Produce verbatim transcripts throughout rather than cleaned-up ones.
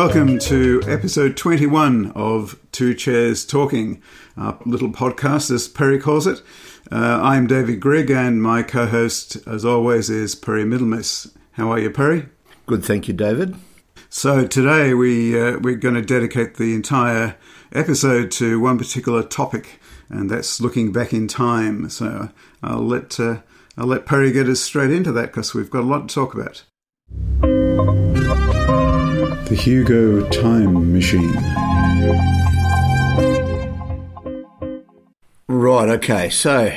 Welcome to episode twenty-one of Two Chairs Talking, our little podcast, as Perry calls it. Uh, I'm David Grigg, and my co-host, as always, is Perry Middlemiss. How are you, Perry? Good, thank you, David. So today we, uh, we're going to dedicate the entire episode to one particular topic, and that's looking back in time. So I'll let, uh, I'll let Perry get us straight into that because we've got a lot to talk about. The Hugo Time Machine. Right, okay, so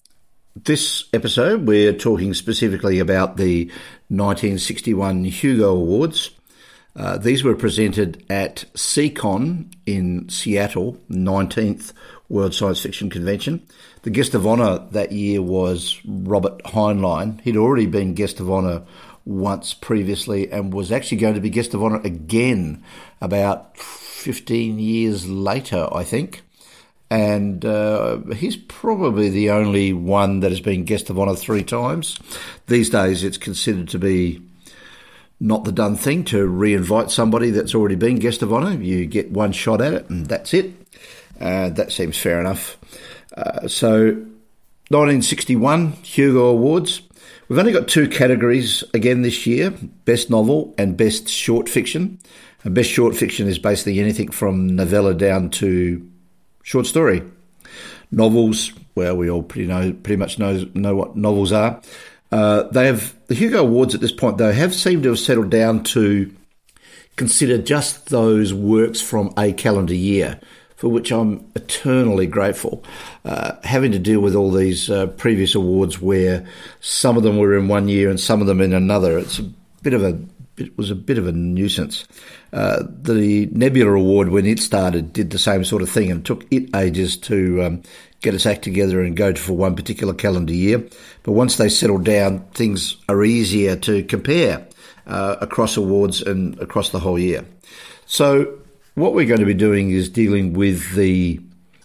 this episode we're talking specifically about the nineteen sixty-one Hugo Awards. Uh, these were presented at SeaCon in Seattle, nineteenth World Science Fiction Convention. The guest of honour that year was Robert Heinlein. He'd already been guest of honour once previously and was actually going to be guest of honour again about fifteen years later, I think. And uh, he's probably the only one that has been guest of honour three times. These days it's considered to be not the done thing to re-invite somebody that's already been guest of honour. You get one shot at it and that's it. Uh, that seems fair enough. Uh, so nineteen sixty-one Hugo Awards. We've only got two categories again this year, Best Novel and Best Short Fiction. And Best Short Fiction is basically anything from novella down to short story. Novels, well, we all pretty know, pretty much know, know what novels are. Uh, they have, the Hugo Awards at this point, though, have seemed to have settled down to consider just those works from a calendar year, for which I'm eternally grateful. Uh, having to deal with all these uh, previous awards where some of them were in one year and some of them in another, it's a bit of a it was a bit of a nuisance. Uh, the Nebula Award, when it started, did the same sort of thing, and it took it ages to um, get its act together and go for one particular calendar year. But once they settled down, things are easier to compare uh, across awards and across the whole year. So what we're going to be doing is dealing with the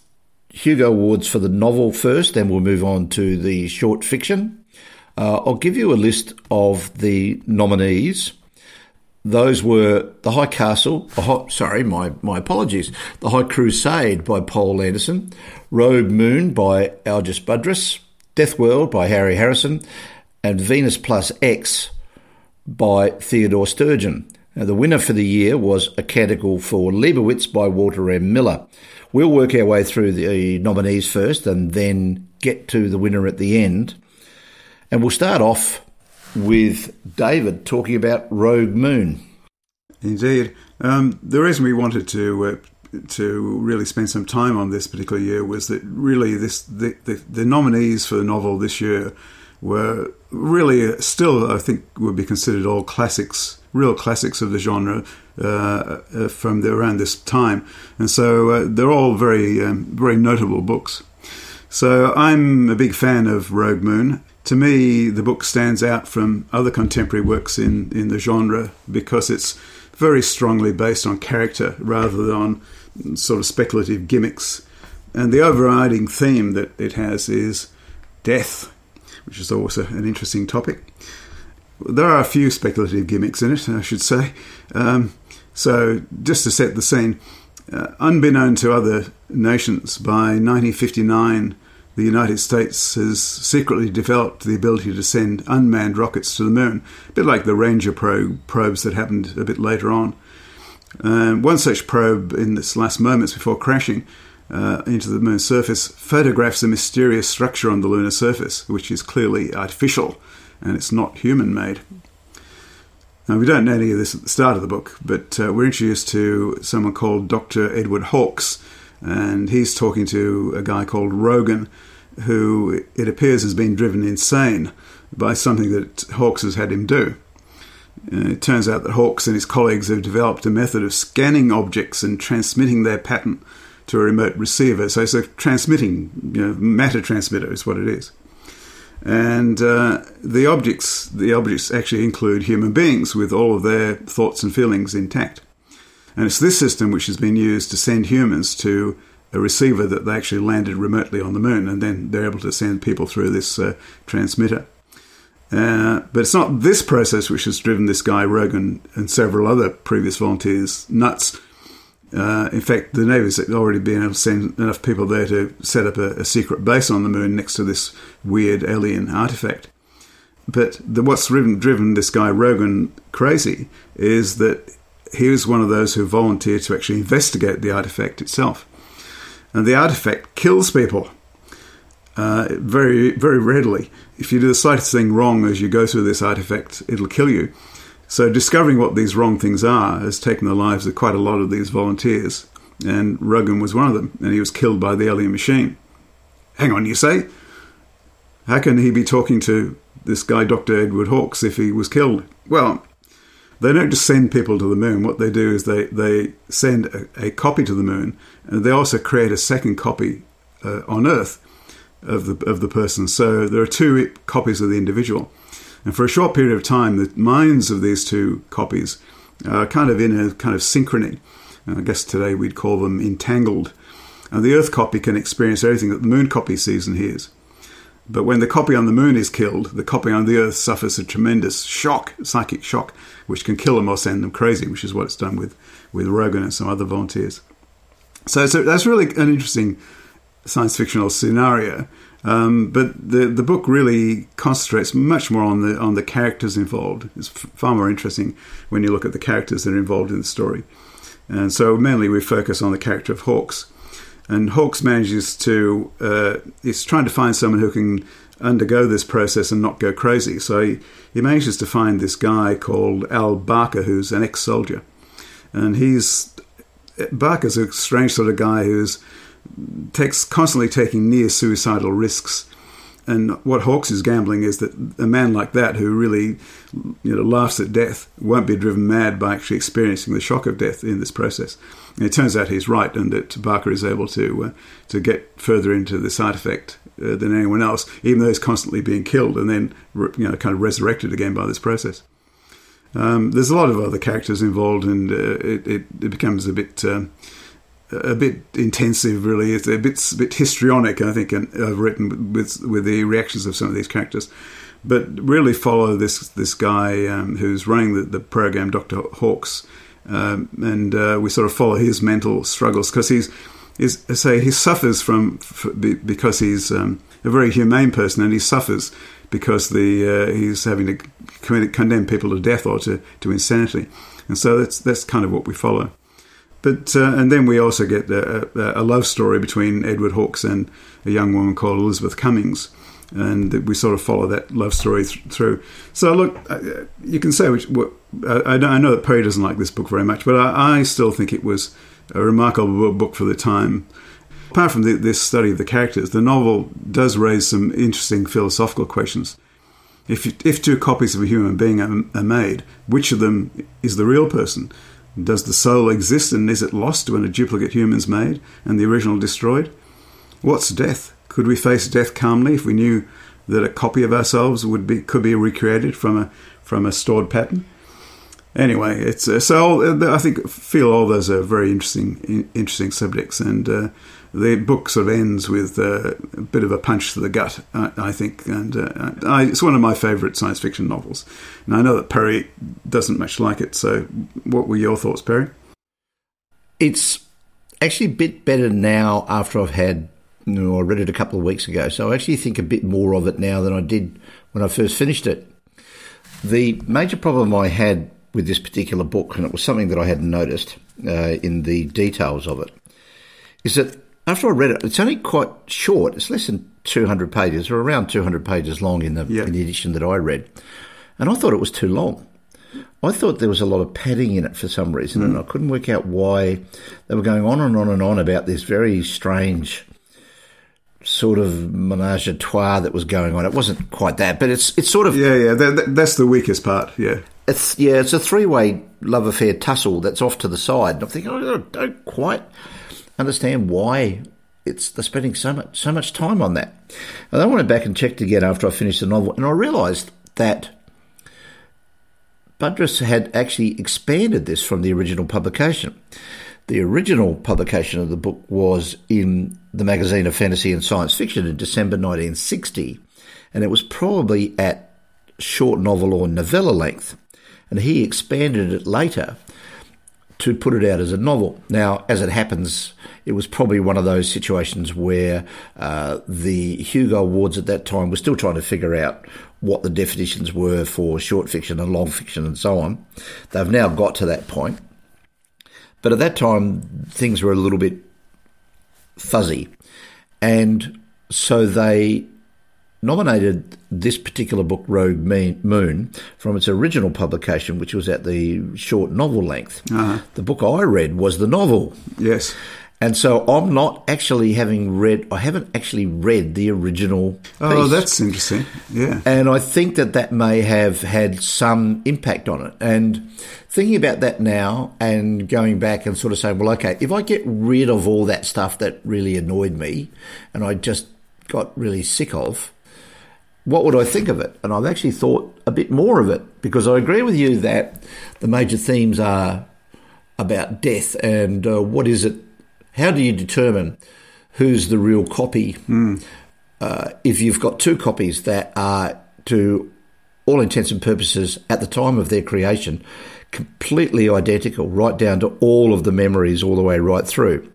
Hugo Awards for the novel first, then we'll move on to the short fiction. Uh, I'll give you a list of the nominees. Those were The High Castle, the High, sorry, my, my apologies, The High Crusade by Poul Anderson, Rogue Moon by Algis Budrys, Death World by Harry Harrison, and Venus Plus X by Theodore Sturgeon. Now, the winner for the year was A Canticle for Leibowitz by Walter M. Miller. We'll work our way through the nominees first and then get to the winner at the end. And we'll start off with David talking about Rogue Moon. Indeed. Um, the reason we wanted to uh, to really spend some time on this particular year was that really this the, the, the nominees for the novel this year were really still, I think, would be considered all classics, real classics of the genre uh, uh, from the, around this time. And so uh, they're all very, um, very notable books. So I'm a big fan of Rogue Moon. To me, the book stands out from other contemporary works in, in the genre because it's very strongly based on character rather than on sort of speculative gimmicks. And the overriding theme that it has is death, which is always a, an interesting topic. There are a few speculative gimmicks in it, I should say. Um, so just to set the scene, uh, unbeknown to other nations, by nineteen fifty-nine, the United States has secretly developed the ability to send unmanned rockets to the moon, a bit like the Ranger probe, probes that happened a bit later on. Um, one such probe, in its last moments before crashing uh, into the moon's surface, photographs a mysterious structure on the lunar surface, which is clearly artificial, and it's not human-made. Now, we don't know any of this at the start of the book, but uh, we're introduced to someone called Doctor Edward Hawkes, and he's talking to a guy called Rogan, who it appears has been driven insane by something that Hawkes has had him do. Uh, it turns out that Hawkes and his colleagues have developed a method of scanning objects and transmitting their pattern to a remote receiver. So it's a transmitting, you know, matter transmitter is what it is. And uh, the objects, the objects actually include human beings with all of their thoughts and feelings intact. And it's this system which has been used to send humans to a receiver that they actually landed remotely on the moon, and then they're able to send people through this uh, transmitter. Uh, but it's not this process which has driven this guy, Rogan, and several other previous volunteers nuts. Uh, in fact, the Navy's had already been able to send enough people there to set up a, a secret base on the moon next to this weird alien artifact. But the, what's driven, driven this guy, Rogan, crazy is that he was one of those who volunteered to actually investigate the artifact itself. And the artifact kills people uh, very, very readily. If you do the slightest thing wrong as you go through this artifact, it'll kill you. So discovering what these wrong things are has taken the lives of quite a lot of these volunteers. And Rogan was one of them, and he was killed by the alien machine. Hang on, you say? How can he be talking to this guy, Doctor Edward Hawkes, if he was killed? Well, they don't just send people to the moon. What they do is they, they send a, a copy to the moon, and they also create a second copy uh, on Earth of the of the person. So there are two copies of the individual. And for a short period of time, the minds of these two copies are kind of in a kind of synchrony. I guess today we'd call them entangled. And the Earth copy can experience everything that the moon copy sees and hears. But when the copy on the moon is killed, the copy on the Earth suffers a tremendous shock, psychic shock, which can kill them or send them crazy, which is what it's done with, with Rogan and some other volunteers. So, so that's really an interesting science fictional scenario. Um, but the the book really concentrates much more on the on the characters involved. It's f- far more interesting when you look at the characters that are involved in the story. And so mainly we focus on the character of Hawkes. And Hawkes manages to, uh, he's trying to find someone who can undergo this process and not go crazy. So he, he manages to find this guy called Al Barker, who's an ex-soldier. And he's, Barker's a strange sort of guy who's takes constantly taking near suicidal risks. And what Hawkes is gambling is that a man like that, who really, you know, laughs at death, won't be driven mad by actually experiencing the shock of death in this process. And it turns out he's right, and that Barker is able to uh, to get further into this artifact uh, than anyone else, even though he's constantly being killed and then, you know, kind of resurrected again by this process. Um, there's a lot of other characters involved, and uh, it, it, it becomes a bit. Um, a bit intensive, really. It's a bit, a bit histrionic, I think, and I've written with with the reactions of some of these characters. But really follow this this guy um, who's running the, the program, Doctor Hawkes, um, and uh, we sort of follow his mental struggles, because he's, he's, I say, he suffers from, for, because he's um, a very humane person, and he suffers because the uh, he's having to commit, condemn people to death or to, to insanity. And so that's that's kind of what we follow. But uh, and then we also get a, a love story between Edward Hawkes and a young woman called Elizabeth Cummings, and we sort of follow that love story th- through. So look, you can say which, what, I, I know that Perry doesn't like this book very much, but I, I still think it was a remarkable book for the time. Apart from the, this study of the characters, the novel does raise some interesting philosophical questions. If if two copies of a human being are, are made, which of them is the real person? Does the soul exist, and is it lost when a duplicate human's made and the original destroyed? What's death? Could we face death calmly if we knew that a copy of ourselves would be could be recreated from a from a stored pattern? Anyway, it's uh, so I think feel all those are very interesting interesting subjects, and uh, the book sort of ends with uh, a bit of a punch to the gut, I, I think, and uh, I, it's one of my favourite science fiction novels. And I know that Perry doesn't much like it, so what were your thoughts, Perry? It's actually a bit better now after I've had, you know, I read it a couple of weeks ago, so I actually think a bit more of it now than I did when I first finished it. The major problem I had with this particular book, and it was something that I hadn't noticed uh, in the details of it, is that after I read it, it's only quite short. It's less than two hundred pages, or around two hundred pages long in the, yeah. in the edition that I read. And I thought it was too long. I thought there was a lot of padding in it for some reason, mm. and I couldn't work out why they were going on and on and on about this very strange sort of menage a trois that was going on. It wasn't quite that, but it's it's sort of... Yeah, yeah, that, that, that's the weakest part, yeah. It's Yeah, it's a three-way love affair tussle that's off to the side. And I'm thinking, oh, I don't quite understand why it's they're spending so much so much time on that. And I went back and checked again after I finished the novel, and I realised that Budrus had actually expanded this from the original publication. The original publication of the book was in the Magazine of Fantasy and Science Fiction in December nineteen sixty, and it was probably at short novel or novella length, and he expanded it later to put it out as a novel. Now, as it happens, it was probably one of those situations where uh, the Hugo Awards at that time were still trying to figure out what the definitions were for short fiction and long fiction and so on. They've now got to that point. But at that time, things were a little bit fuzzy. And so they nominated this particular book, Rogue Moon, from its original publication, which was at the short novel length. Uh-huh. The book I read was the novel. Yes. And so I'm not actually having read, I haven't actually read the original piece. Oh, that's interesting. Yeah. And I think that that may have had some impact on it. And thinking about that now and going back and sort of saying, well, okay, if I get rid of all that stuff that really annoyed me and I just got really sick of, what would I think of it? And I've actually thought a bit more of it, because I agree with you that the major themes are about death and uh, what is it, how do you determine who's the real copy mm. uh, if you've got two copies that are, to all intents and purposes at the time of their creation, completely identical, right down to all of the memories all the way right through.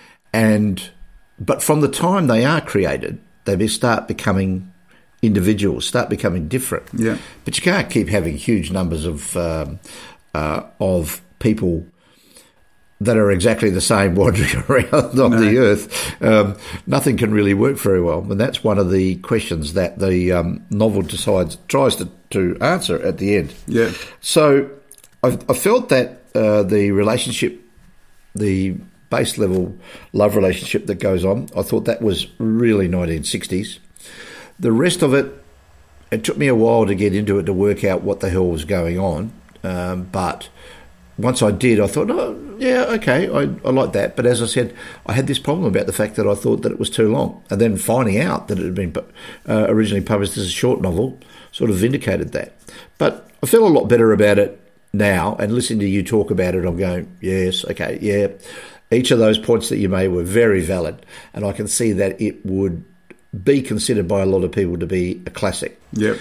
And but from the time they are created, they start becoming individuals, start becoming different. Yeah. But you can't keep having huge numbers of um, uh, of people that are exactly the same wandering around on no. the earth. Um, nothing can really work very well. And that's one of the questions that the um, novel decides, tries to, to answer at the end. Yeah. So I, I felt that uh, the relationship, the base level love relationship that goes on, I thought that was really nineteen sixties. The rest of it, it took me a while to get into it to work out what the hell was going on. Um, but once I did, I thought, oh, yeah, okay, I, I like that. But as I said, I had this problem about the fact that I thought that it was too long. And then finding out that it had been uh, originally published as a short novel sort of vindicated that. But I feel a lot better about it now, and listening to you talk about it, I'm going, yes, okay, yeah. Each of those points that you made were very valid, and I can see that it would be considered by a lot of people to be a classic. Yep.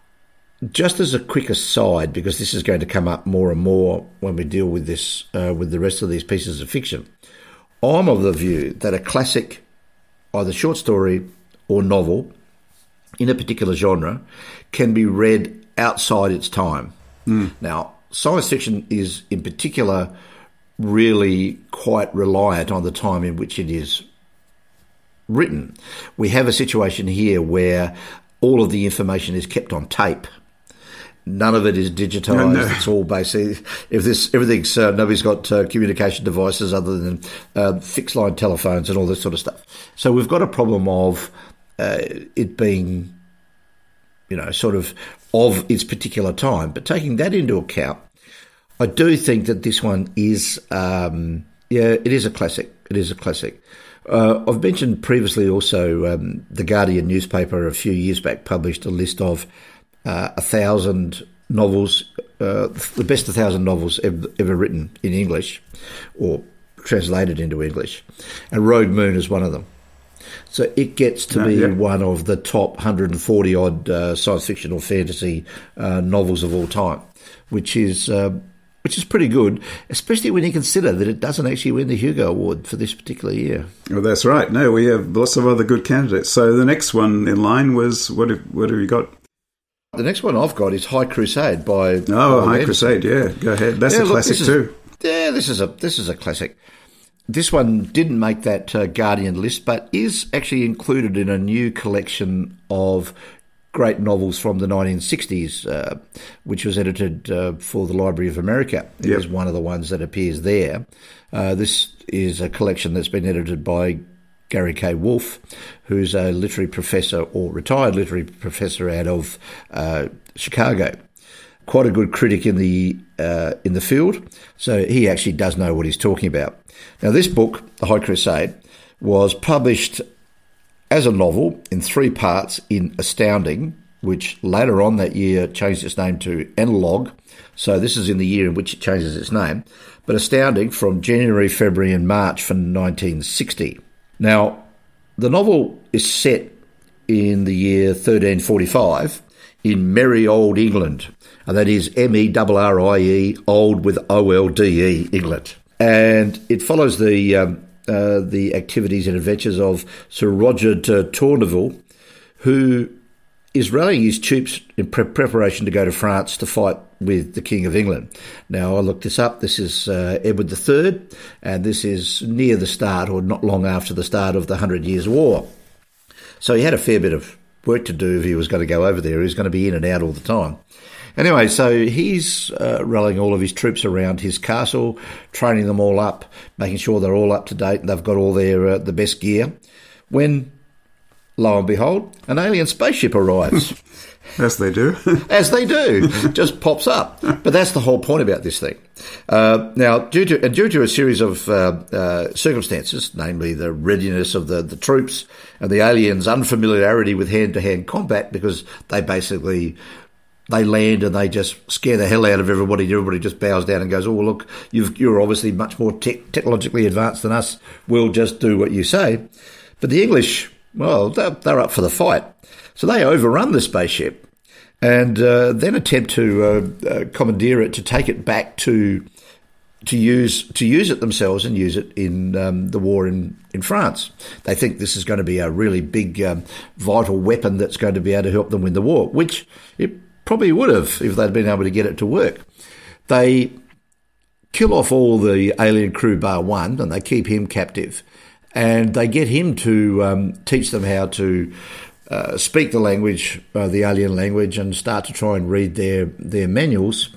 Just as a quick aside, because this is going to come up more and more when we deal with this, uh, with the rest of these pieces of fiction, I'm of the view that a classic, either short story or novel, in a particular genre, can be read outside its time. Mm. Now, science fiction is in particular really quite reliant on the time in which it is written. We have a situation here where all of the information is kept on tape. None of it is digitised. No, no. It's all basically, if this everything's uh, nobody's got uh, communication devices other than uh, fixed line telephones and all this sort of stuff. So we've got a problem of uh, it being, you know, sort of of its particular time. But taking that into account, I do think that this one is, um, yeah, it is a classic. It is a classic. Uh, I've mentioned previously also um, the Guardian newspaper a few years back published a list of uh, a thousand novels, uh, the best a thousand novels ever, ever written in English or translated into English. And Rogue Moon is one of them. So it gets to uh, be yeah. one of the top one hundred forty odd uh, science fiction or fantasy uh, novels of all time, which is... Uh, Which is pretty good, especially when you consider that it doesn't actually win the Hugo Award for this particular year. Well, that's right. No, we have lots of other good candidates. So the next one in line was, what have, what have you got? The next one I've got is High Crusade by... Oh, High Anderson. Crusade, yeah. Go ahead. That's yeah, a look, classic is, too. Yeah, this is a this is a classic. This one didn't make that uh, Guardian list, but is actually included in a new collection of great novels from the nineteen sixties, uh, which was edited uh, for the Library of America. It yep. is one of the ones that appears there. Uh, this is a collection that's been edited by Gary K. Wolfe, who's a literary professor or retired literary professor out of uh, Chicago. Quite a good critic in the uh, in the field, so he actually does know what he's talking about. Now, this book, The High Crusade, was published as a novel in three parts in Astounding, which later on that year changed its name to Analog. So this is in the year in which it changes its name. But Astounding from January, February and March for nineteen sixty. Now, the novel is set in the year thirteen forty-five in merry old England. And that is M E R R I E, old with O L D E, England. And it follows the um, uh, the activities and adventures of Sir Roger de Tourneville, who is rallying his troops in pre- preparation to go to France to fight with the King of England. Now, I looked this up. This is uh, Edward the Third, and this is near the start, or not long after the start of the Hundred Years' War. So he had a fair bit of work to do if he was going to go over there. He was going to be in and out all the time. Anyway, so he's uh, rallying all of his troops around his castle, training them all up, making sure they're all up to date and they've got all their uh, the best gear. When, lo and behold, an alien spaceship arrives. As they do. As they do. Just pops up. But that's the whole point about this thing. Uh, now, due to, and due to a series of uh, uh, circumstances, namely the readiness of the, the troops and the aliens' unfamiliarity with hand-to-hand combat, because they basically... They land and they just scare the hell out of everybody. Everybody just bows down and goes, oh, well, look, you've, you're obviously much more te- technologically advanced than us. We'll just do what you say. But the English, well, they're, they're up for the fight. So they overrun the spaceship and uh, then attempt to uh, uh, commandeer it, to take it back to to use to use it themselves and use it in um, the war in, in France. They think this is going to be a really big, um, vital weapon that's going to be able to help them win the war, which it probably would have if they'd been able to get it to work. They kill off all the alien crew bar one, and they keep him captive. And they get him to um, teach them how to uh, speak the language, uh, the alien language, and start to try and read their, their manuals.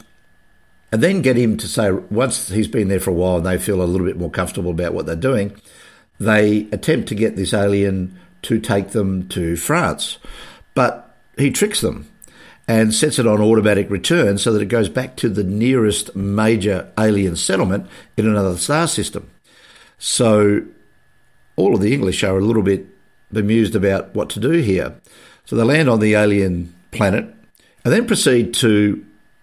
And then get him to say, once he's been there for a while and they feel a little bit more comfortable about what they're doing, they attempt to get this alien to take them to France. But he tricks them and sets it on automatic return so that it goes back to the nearest major alien settlement in another star system. So all of the English are a little bit bemused about what to do here. So they land on the alien planet and then proceed to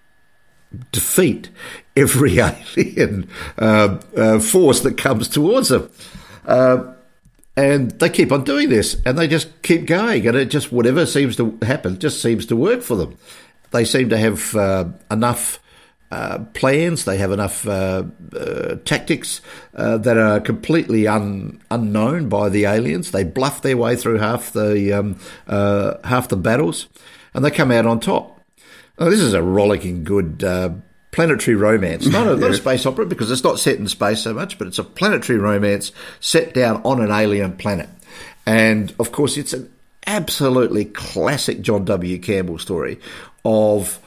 defeat every alien uh, uh, force that comes towards them. Uh, And they keep on doing this, and they just keep going, and it just, whatever seems to happen, just seems to work for them. They seem to have uh, enough uh, plans, they have enough uh, uh, tactics uh, that are completely un, unknown by the aliens. They bluff their way through half the um, uh, half the battles, and they come out on top. Now, this is a rollicking good uh, planetary romance. Not a, not a space opera, because it's not set in space so much, but it's a planetary romance set down on an alien planet. And, of course, it's an absolutely classic John W. Campbell story of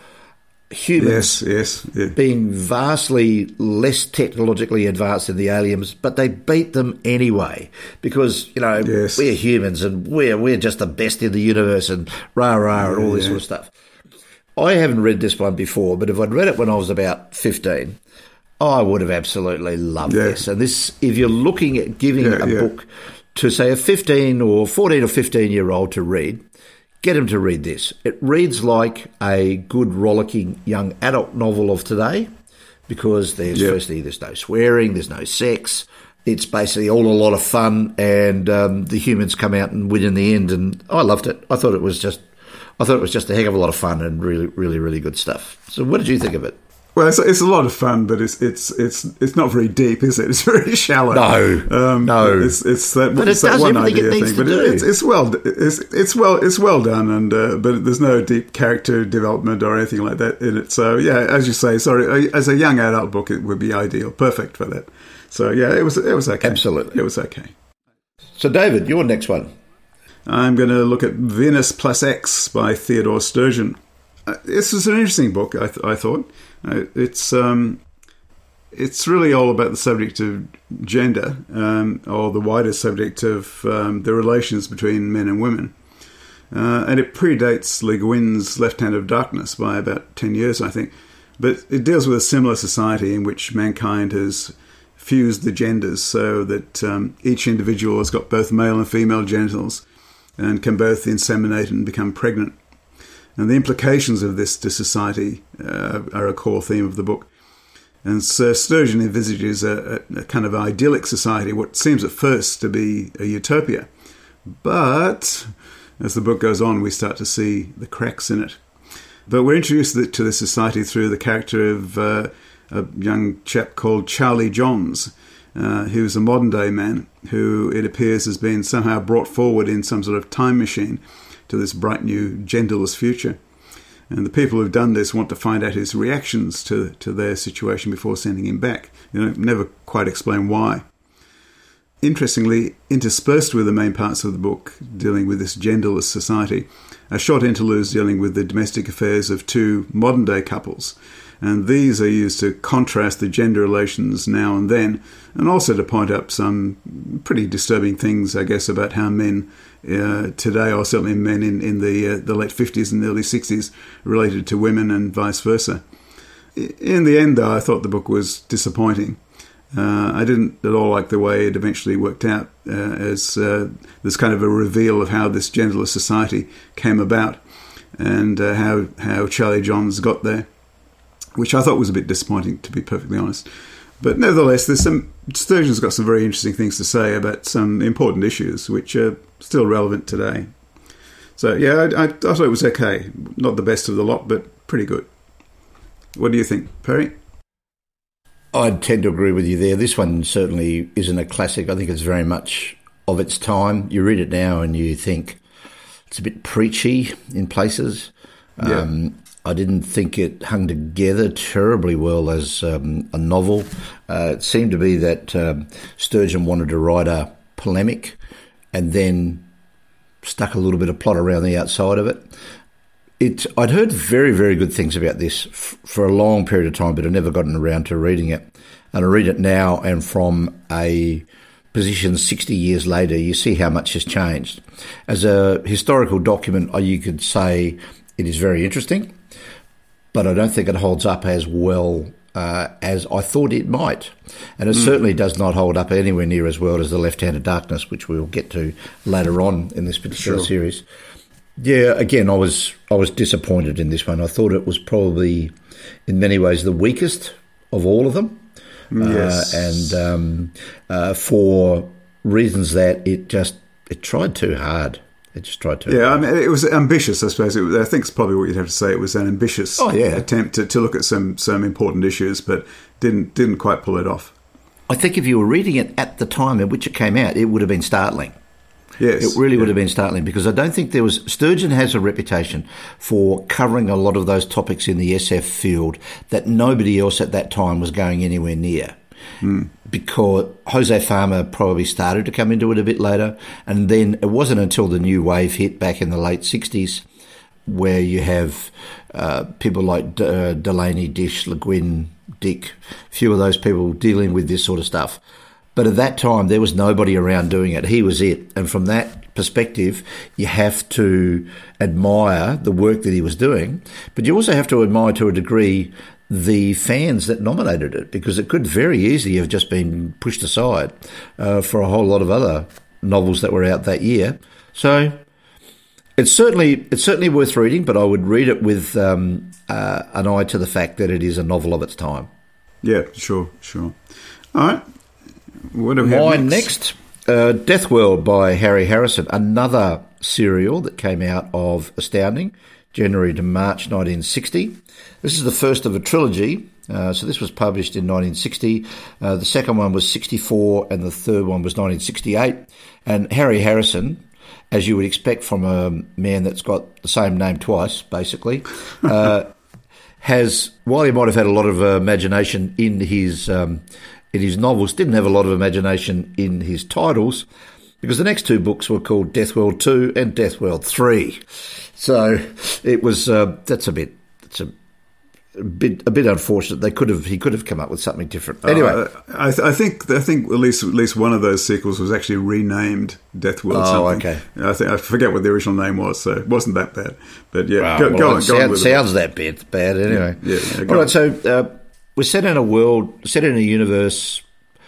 humans yes, yes, yeah. being vastly less technologically advanced than the aliens, but they beat them anyway because, you know, yes. we're humans and we're, we're just the best in the universe and rah-rah and all this yeah. sort of stuff. I haven't read this one before, but if I'd read it when I was about fifteen, I would have absolutely loved yeah. this. And this, if you're looking at giving yeah, a yeah. book to, say, a fifteen or fourteen or fifteen-year-old to read, get them to read this. It reads like a good, rollicking young adult novel of today because there's, yeah. firstly, there's no swearing, there's no sex. It's basically all a lot of fun, and um, the humans come out and win in the end. And I loved it. I thought it was just... I thought it was just a heck of a lot of fun and really, really, really good stuff. So, what did you think of it? Well, it's, it's a lot of fun, but it's it's it's it's not very deep, is it? It's very shallow. No, um, no. It's it's that, but it's it that does one everything idea it needs thing. to But do. it's it's well it's it's well it's well done, and uh, but there's no deep character development or anything like that in it. So yeah, as you say, sorry, as a young adult book, it would be ideal, perfect for that. So yeah, it was it was okay. Absolutely, it was okay. So David, your next one. I'm going to look at Venus Plus X by Theodore Sturgeon. Uh, this is an interesting book, I, th- I thought. Uh, it's um, it's really all about the subject of gender, um, or the wider subject of um, the relations between men and women. Uh, and it predates Le Guin's Left Hand of Darkness by about ten years, I think. But it deals with a similar society in which mankind has fused the genders so that um, each individual has got both male and female genitals and can both inseminate and become pregnant. And the implications of this to society uh, are a core theme of the book. And Sir Sturgeon envisages a, a, a kind of idyllic society, what seems at first to be a utopia. But as the book goes on, we start to see the cracks in it. But we're introduced to the society through the character of uh, a young chap called Charlie Johns, uh, who's a modern-day man who, it appears, has been somehow brought forward in some sort of time machine to this bright new genderless future. And the people who've done this want to find out his reactions to, to their situation before sending him back. You know, never quite explain why. Interestingly, interspersed with the main parts of the book dealing with this genderless society, are short interludes dealing with the domestic affairs of two modern-day couples. And these are used to contrast the gender relations now and then, and also to point up some pretty disturbing things, I guess, about how men uh, today, or certainly men in, in the, uh, the late fifties and early sixties, related to women and vice versa. In the end, though, I thought the book was disappointing. Uh, I didn't at all like the way it eventually worked out, uh, as uh, there's kind of a reveal of how this genderless society came about and uh, how, how Charlie Johns got there, which I thought was a bit disappointing, to be perfectly honest. But nevertheless, there's some Sturgeon's got some very interesting things to say about some important issues which are still relevant today. So, yeah, I, I, I thought it was okay. Not the best of the lot, but pretty good. What do you think, Perry? I tend to agree with you there. This one certainly isn't a classic. I think it's very much of its time. You read it now and you think it's a bit preachy in places. Yeah. Um, I didn't think it hung together terribly well as um, a novel. Uh, it seemed to be that um, Sturgeon wanted to write a polemic and then stuck a little bit of plot around the outside of it. It, I'd heard very, very good things about this f- for a long period of time, but I've never gotten around to reading it. And I read it now, and from a position sixty years later, you see how much has changed. As a historical document, you could say it is very interesting, but I don't think it holds up as well uh, as I thought it might. And it mm. certainly does not hold up anywhere near as well as The Left Hand of Darkness, which we'll get to later on in this particular sure. series. Yeah, again, I was I was disappointed in this one. I thought it was probably, in many ways, the weakest of all of them. Yes. Uh, and um, uh, for reasons that it just, it tried too hard. It just tried too yeah, hard. I mean, it was ambitious, I suppose. It was, I think it's probably what you'd have to say. It was an ambitious oh, yeah. attempt to, to look at some, some important issues, but didn't didn't quite pull it off. I think if you were reading it at the time in which it came out, it would have been startling. Yes. It really yeah. would have been startling, because I don't think there was... Sturgeon has a reputation for covering a lot of those topics in the S F field that nobody else at that time was going anywhere near. Mm. Because Jose Farmer probably started to come into it a bit later, and then it wasn't until the new wave hit back in the late sixties where you have uh, people like D- uh, Delaney, Dish, Le Guin, Dick, a few of those people dealing with this sort of stuff. But at that time, there was nobody around doing it. He was it. And from that perspective, you have to admire the work that he was doing, but you also have to admire, to a degree, the fans that nominated it, because it could very easily have just been pushed aside uh, for a whole lot of other novels that were out that year. So it's certainly it's certainly worth reading, but I would read it with um, uh, an eye to the fact that it is a novel of its time. Yeah, sure, sure. All right. What do we have Mine next? next, uh, Death World by Harry Harrison, another serial that came out of Astounding, January to March nineteen sixty. This is the first of a trilogy. Uh, so this was published in nineteen sixty. Uh, the second one was sixty-four, and the third one was nineteen sixty-eight. And Harry Harrison, as you would expect from a man that's got the same name twice, basically, uh, has, while he might have had a lot of uh, imagination in his um, in his novels, didn't have a lot of imagination in his titles, because the next two books were called Death World two and Death World three. So it was uh, that's a bit that's a, a bit a bit unfortunate. They could have he could have come up with something different. Anyway, uh, I, th- I think I think at least at least one of those sequels was actually renamed Death World. Oh, something. okay. I think I forget what the original name was, so it wasn't that bad. But yeah, well, go, well, go on. it Go sound, on with sounds it. that bit bad. Anyway, yeah. yeah, yeah all go right. on. So uh, we're set in a world, set in a universe,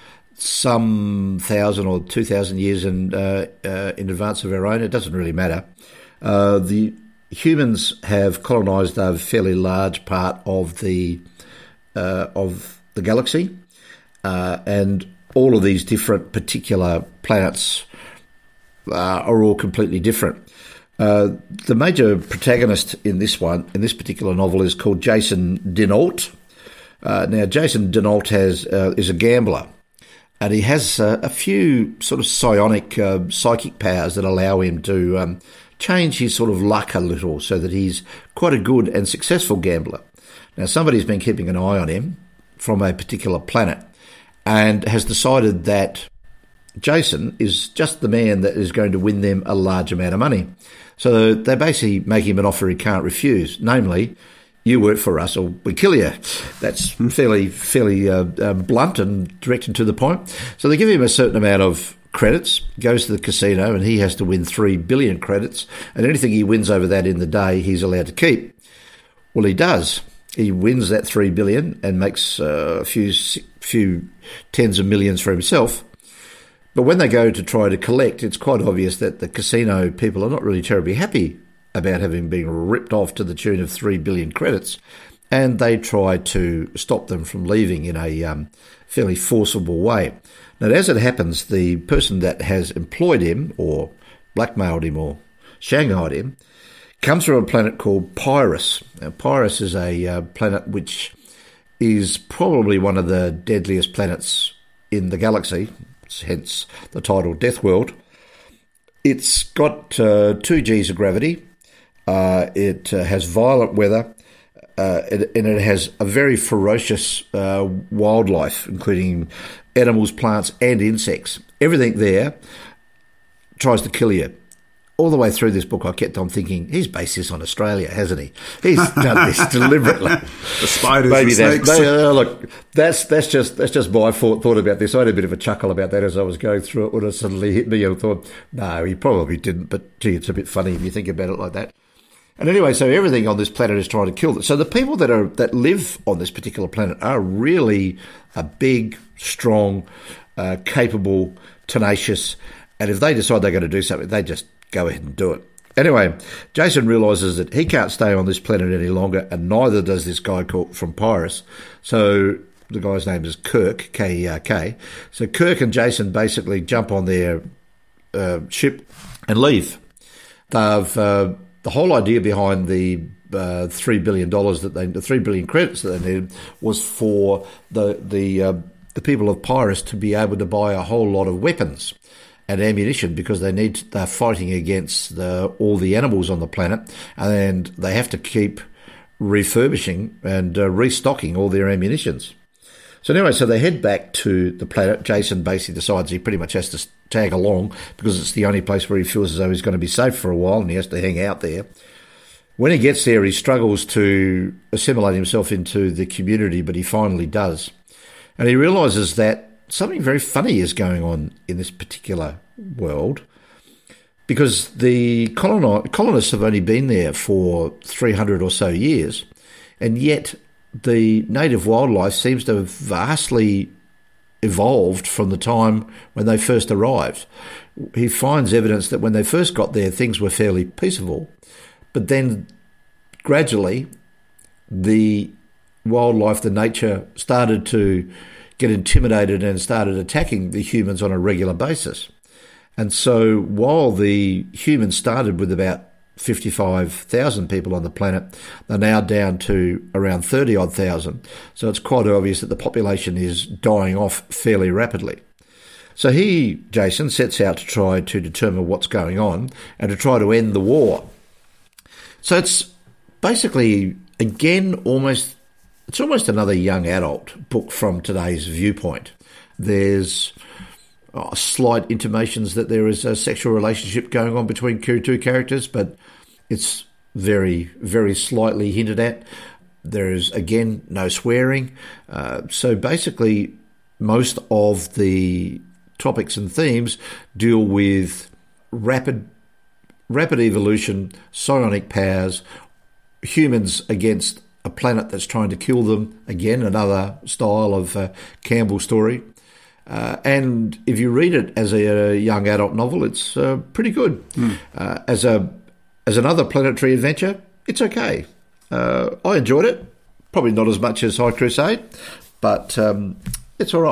some thousand or two thousand years in uh, uh, in advance of our own. It doesn't really matter. Uh, the humans have colonised a fairly large part of the uh, of the galaxy, uh, and all of these different particular planets uh, are all completely different. Uh, the major protagonist in this one, in this particular novel, is called Jason Denault. Uh, now, Jason Denault has uh, is a gambler, and he has uh, a few sort of psionic uh, psychic powers that allow him to um, change his sort of luck a little, so that he's quite a good and successful gambler. Now, somebody's been keeping an eye on him from a particular planet and has decided that Jason is just the man that is going to win them a large amount of money. So they basically make him an offer he can't refuse, namely, you work for us or we kill you. That's fairly fairly uh, uh, blunt and direct and to the point. So they give him a certain amount of credits, goes to the casino, and he has to win three billion credits, and anything he wins over that in the day, he's allowed to keep. Well, he does. He wins that three billion and makes uh, a few few tens of millions for himself. But when they go to try to collect, it's quite obvious that the casino people are not really terribly happy about having been ripped off to the tune of three billion credits, and they try to stop them from leaving in a um, fairly forcible way. Now, as it happens, the person that has employed him or blackmailed him or shanghaied him comes from a planet called Pyrus. Now, Pyrus is a uh, planet which is probably one of the deadliest planets in the galaxy, hence the title Death World. It's got uh, two G's of gravity. Uh, it uh, has violent weather, uh, it, and it has a very ferocious uh, wildlife, including animals, plants, and insects. Everything there tries to kill you. All the way through this book, I kept on thinking, he's based this on Australia, hasn't he? He's done this deliberately. The spiders Maybe and that's, snakes. They, uh, look, that's that's just that's just my thought, thought about this. I had a bit of a chuckle about that as I was going through it when it suddenly hit me. I thought, no, he probably didn't, but gee, it's a bit funny if you think about it like that. And anyway, so everything on this planet is trying to kill them. So the people that are that live on this particular planet are really a big, strong, uh, capable, tenacious, and if they decide they're going to do something, they just go ahead and do it. Anyway, Jason realises that he can't stay on this planet any longer, and neither does this guy called from Pyrus. So the guy's name is Kirk, K E R K. So Kirk and Jason basically jump on their uh, ship and leave. They've uh, the whole idea behind the uh, three billion dollars that they, the three billion credits that they needed, was for the the uh, the people of Pyrus to be able to buy a whole lot of weapons and ammunition, because they need they're fighting against the, all the animals on the planet, and they have to keep refurbishing and uh, restocking all their ammunitions. So anyway, so they head back to the planet. Jason basically decides he pretty much has to tag along because it's the only place where he feels as though he's going to be safe for a while, and he has to hang out there. When he gets there, he struggles to assimilate himself into the community, but he finally does. And he realises that something very funny is going on in this particular world, because the colonists have only been there for three hundred or so years, and yet the native wildlife seems to have vastly evolved from the time when they first arrived. He finds evidence that when they first got there, things were fairly peaceable, but then gradually the wildlife, the nature, started to get intimidated and started attacking the humans on a regular basis. And so while the humans started with about fifty-five thousand people on the planet, they're now down to around thirty odd thousand. So it's quite obvious that the population is dying off fairly rapidly. So he, Jason, sets out to try to determine what's going on and to try to end the war. So it's basically, again, almost It's almost another young adult book from today's viewpoint. There's oh, slight intimations that there is a sexual relationship going on between two characters, but it's very, very slightly hinted at. There is, again, no swearing. Uh, so basically, most of the topics and themes deal with rapid, rapid evolution, psionic powers, humans against a planet that's trying to kill them. Again, another style of uh, Campbell story. Uh, and if you read it as a, a young adult novel, it's uh, pretty good. Mm. Uh, as a as another planetary adventure, it's okay. Uh, I enjoyed it. Probably not as much as High Crusade, but um, it's all right.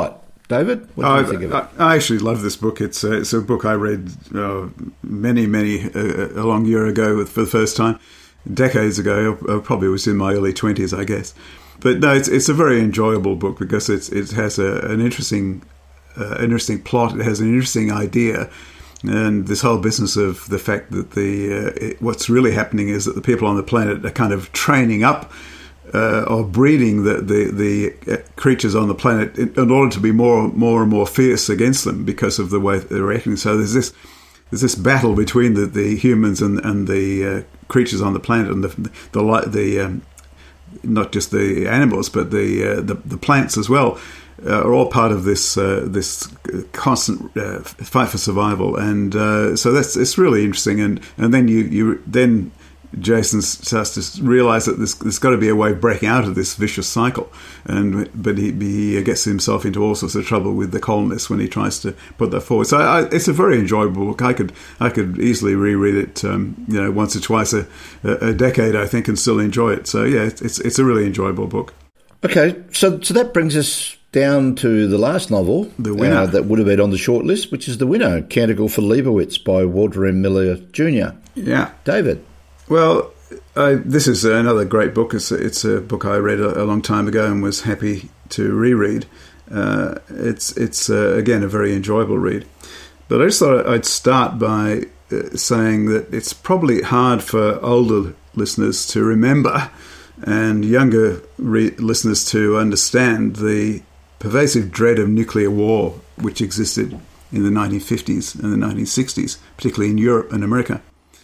David, what do I, you think of it? I, I actually love this book. It's a, it's a book I read uh, many, many uh, a long year ago for the first time, decades ago. I probably was in my early twenties, I guess. But no, it's it's a very enjoyable book because it's it has a, an interesting uh, interesting plot. It has an interesting idea. And this whole business of the fact that the uh, it, what's really happening is that the people on the planet are kind of training up uh, or breeding the the, the uh, creatures on the planet in, in order to be more more and more fierce against them because of the way they're acting. So there's this there's this battle between the, the humans and and the uh, creatures on the planet, and the the the, the um, not just the animals but the uh, the, the plants as well. Uh, are all part of this uh, this constant uh, fight for survival, and uh, so that's it's really interesting. And, and then you, you then Jason starts to realise that there's, there's got to be a way of breaking out of this vicious cycle, and but he, he gets himself into all sorts of trouble with the colonists when he tries to put that forward. So I, it's a very enjoyable book. I could I could easily reread it, um, you know, once or twice a, a decade, I think, and still enjoy it. So yeah, it's it's a really enjoyable book. Okay, so so that brings us down to the last novel, The Winner. Uh, that would have been on the short list, which is The Winner, Canticle for Leibowitz by Walter M. Miller Junior Yeah. David. Well, I, this is another great book. It's a, it's a book I read a, a long time ago and was happy to reread. Uh, it's, it's uh, again, a very enjoyable read. But I just thought I'd start by uh, saying that it's probably hard for older listeners to remember and younger re- listeners to understand the pervasive dread of nuclear war which existed in the nineteen fifties and the nineteen sixties, particularly in Europe and America.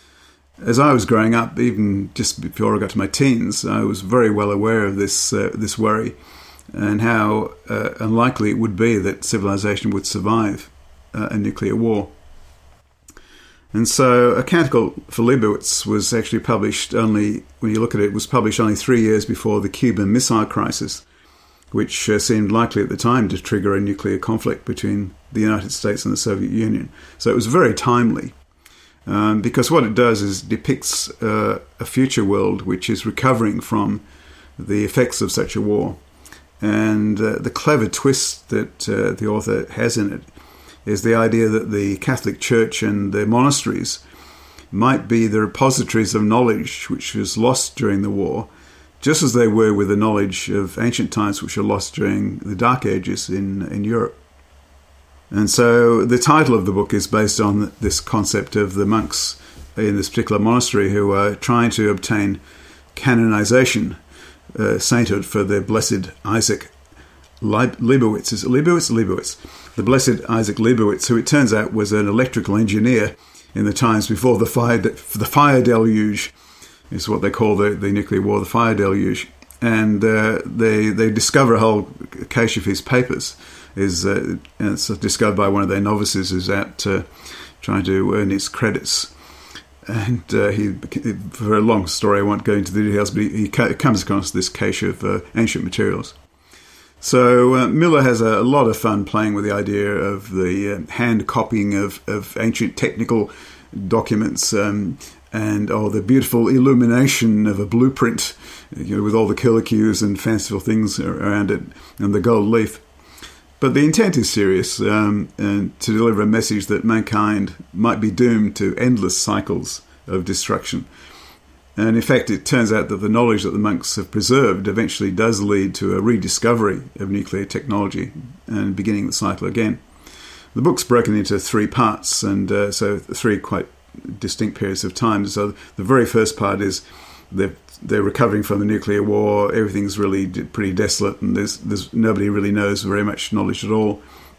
As I was growing up, even just before I got to my teens, I was very well aware of this uh, this worry and how uh, unlikely it would be that civilization would survive uh, a nuclear war. And so A Canticle for Leibowitz was actually published only, when you look at it, it was published only three years before the Cuban Missile Crisis, which uh, seemed likely at the time to trigger a nuclear conflict between the United States and the Soviet Union. So it was very timely, um, because what it does is depicts uh, a future world which is recovering from the effects of such a war. And uh, the clever twist that uh, the author has in it is the idea that the Catholic Church and the monasteries might be the repositories of knowledge which was lost during the war, just as they were with the knowledge of ancient times which were lost during the Dark Ages in, in Europe. And so the title of the book is based on this concept of the monks in this particular monastery who are trying to obtain canonization, uh, sainthood for their blessed Isaac Leibowitz. Is it Leibowitz? Leibowitz. The blessed Isaac Leibowitz, who it turns out was an electrical engineer in the times before the fire, the fire deluge, is what they call the, the nuclear war, the fire deluge. And uh, they they discover a whole cache of his papers. Is uh, and it's discovered by one of their novices who's out uh, trying to earn his credits. And uh, he, for a long story, I won't go into the details, but he, he comes across this cache of uh, ancient materials. So uh, Miller has a, a lot of fun playing with the idea of the uh, hand copying of, of ancient technical documents, um, and oh, the beautiful illumination of a blueprint, you know, with all the killer cues and fanciful things around it, and the gold leaf. But the intent is serious, um, and to deliver a message that mankind might be doomed to endless cycles of destruction. And in fact, it turns out that the knowledge that the monks have preserved eventually does lead to a rediscovery of nuclear technology and beginning the cycle again. The book's broken into three parts, and uh, so three quite distinct periods of time. So the very first part is they're, they're recovering from the nuclear war. Everything's really pretty desolate, and there's, there's nobody really knows very much knowledge at all.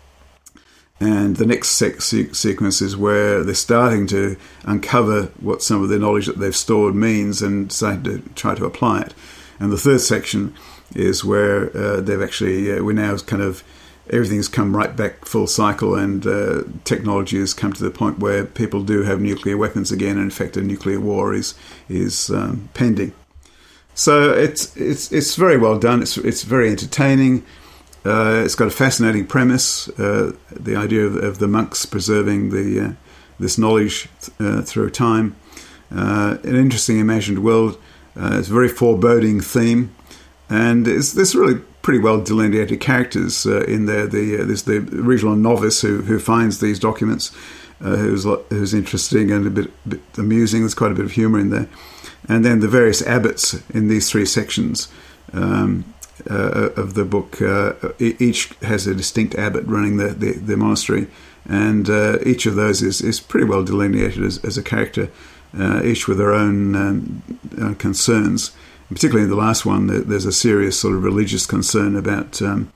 And the next sec- sequence is where they're starting to uncover what some of the knowledge that they've stored means and starting to try to apply it. And the third section is where uh, they've actually, uh, we're now kind of, everything's come right back full cycle, and uh, technology has come to the point where people do have nuclear weapons again, and in fact a nuclear war is is um, pending. So it's it's it's very well done. It's it's very entertaining. Uh, it's got a fascinating premise, uh, the idea of, of the monks preserving the uh, this knowledge uh, through time. Uh, an interesting imagined world. Uh, it's a very foreboding theme. and it's, there's really pretty well delineated characters uh, in there. The uh, there's the original novice who who finds these documents, uh, who's who's interesting and a bit, bit amusing. There's quite a bit of humour in there, and then the various abbots in these three sections um, uh, of the book. Uh, each has a distinct abbot running the the, the monastery, and uh, each of those is is pretty well delineated as, as a character, uh, each with their own um, uh, concerns. Particularly in the last one, there's a serious sort of religious concern about um,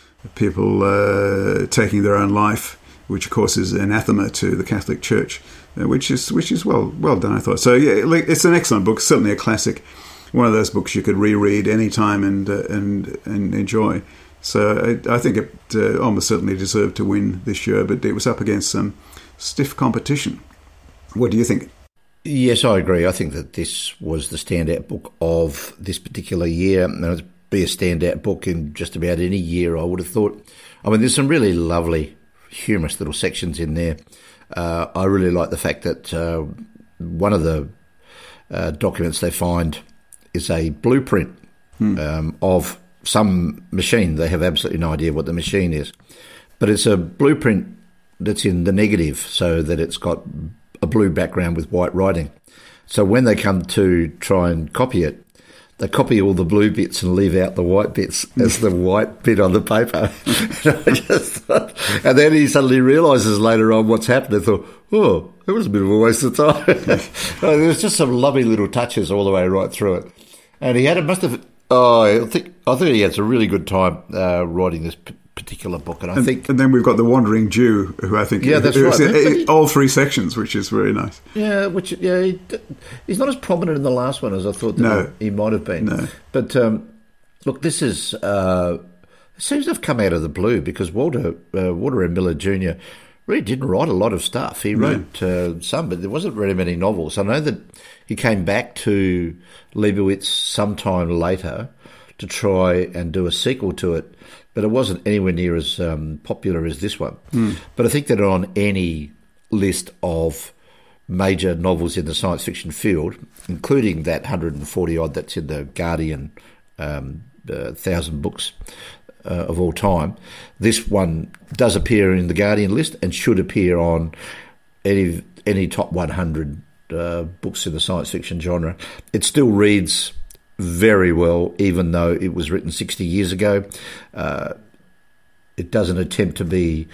people uh, taking their own life, which of course is anathema to the Catholic Church, uh, which is which is well well done, I thought. So yeah, it's an excellent book, certainly a classic, one of those books you could reread any time and uh, and and enjoy. So I, I think it uh, almost certainly deserved to win this year, but it was up against some stiff competition. What do you think? Yes, I agree. I think that this was the standout book of this particular year. And it'd be a standout book in just about any year, I would have thought. I mean, there's some really lovely, humorous little sections in there. Uh, I really like the fact that uh, one of the uh, documents they find is a blueprint hmm. um, of some machine. They have absolutely no idea what the machine is. But it's a blueprint that's in the negative, so that it's got a blue background with white writing. So when they come to try and copy it, they copy all the blue bits and leave out the white bits as the white bit on the paper. and, I just thought, and then he suddenly realises later on what's happened and thought, oh, it was a bit of a waste of time. There was just some lovely little touches all the way right through it. And he had, it must have, oh, I think, I think he had a really good time uh, writing this p- particular book, and I and, think, and then we've got the Wandering Jew, who I think, yeah, that's who, right. He, all three sections, which is very nice. Yeah, which yeah, he, he's not as prominent in the last one as I thought that no. he, he might have been. No. But um, look, this is uh, it seems to have come out of the blue, because Walter uh, Walter M. Miller Junior really didn't write a lot of stuff. He wrote no. uh, some, but there wasn't very many novels. I know that he came back to Leibowitz sometime later to try and do a sequel to it, but it wasn't anywhere near as um, popular as this one. Mm. But I think that on any list of major novels in the science fiction field, including that one hundred forty odd that's in the Guardian um, uh, thousand books uh, of all time, this one does appear in the Guardian list and should appear on any any top one hundred uh, books in the science fiction genre. It still reads very well, even though it was written sixty years ago. Uh, it doesn't attempt to be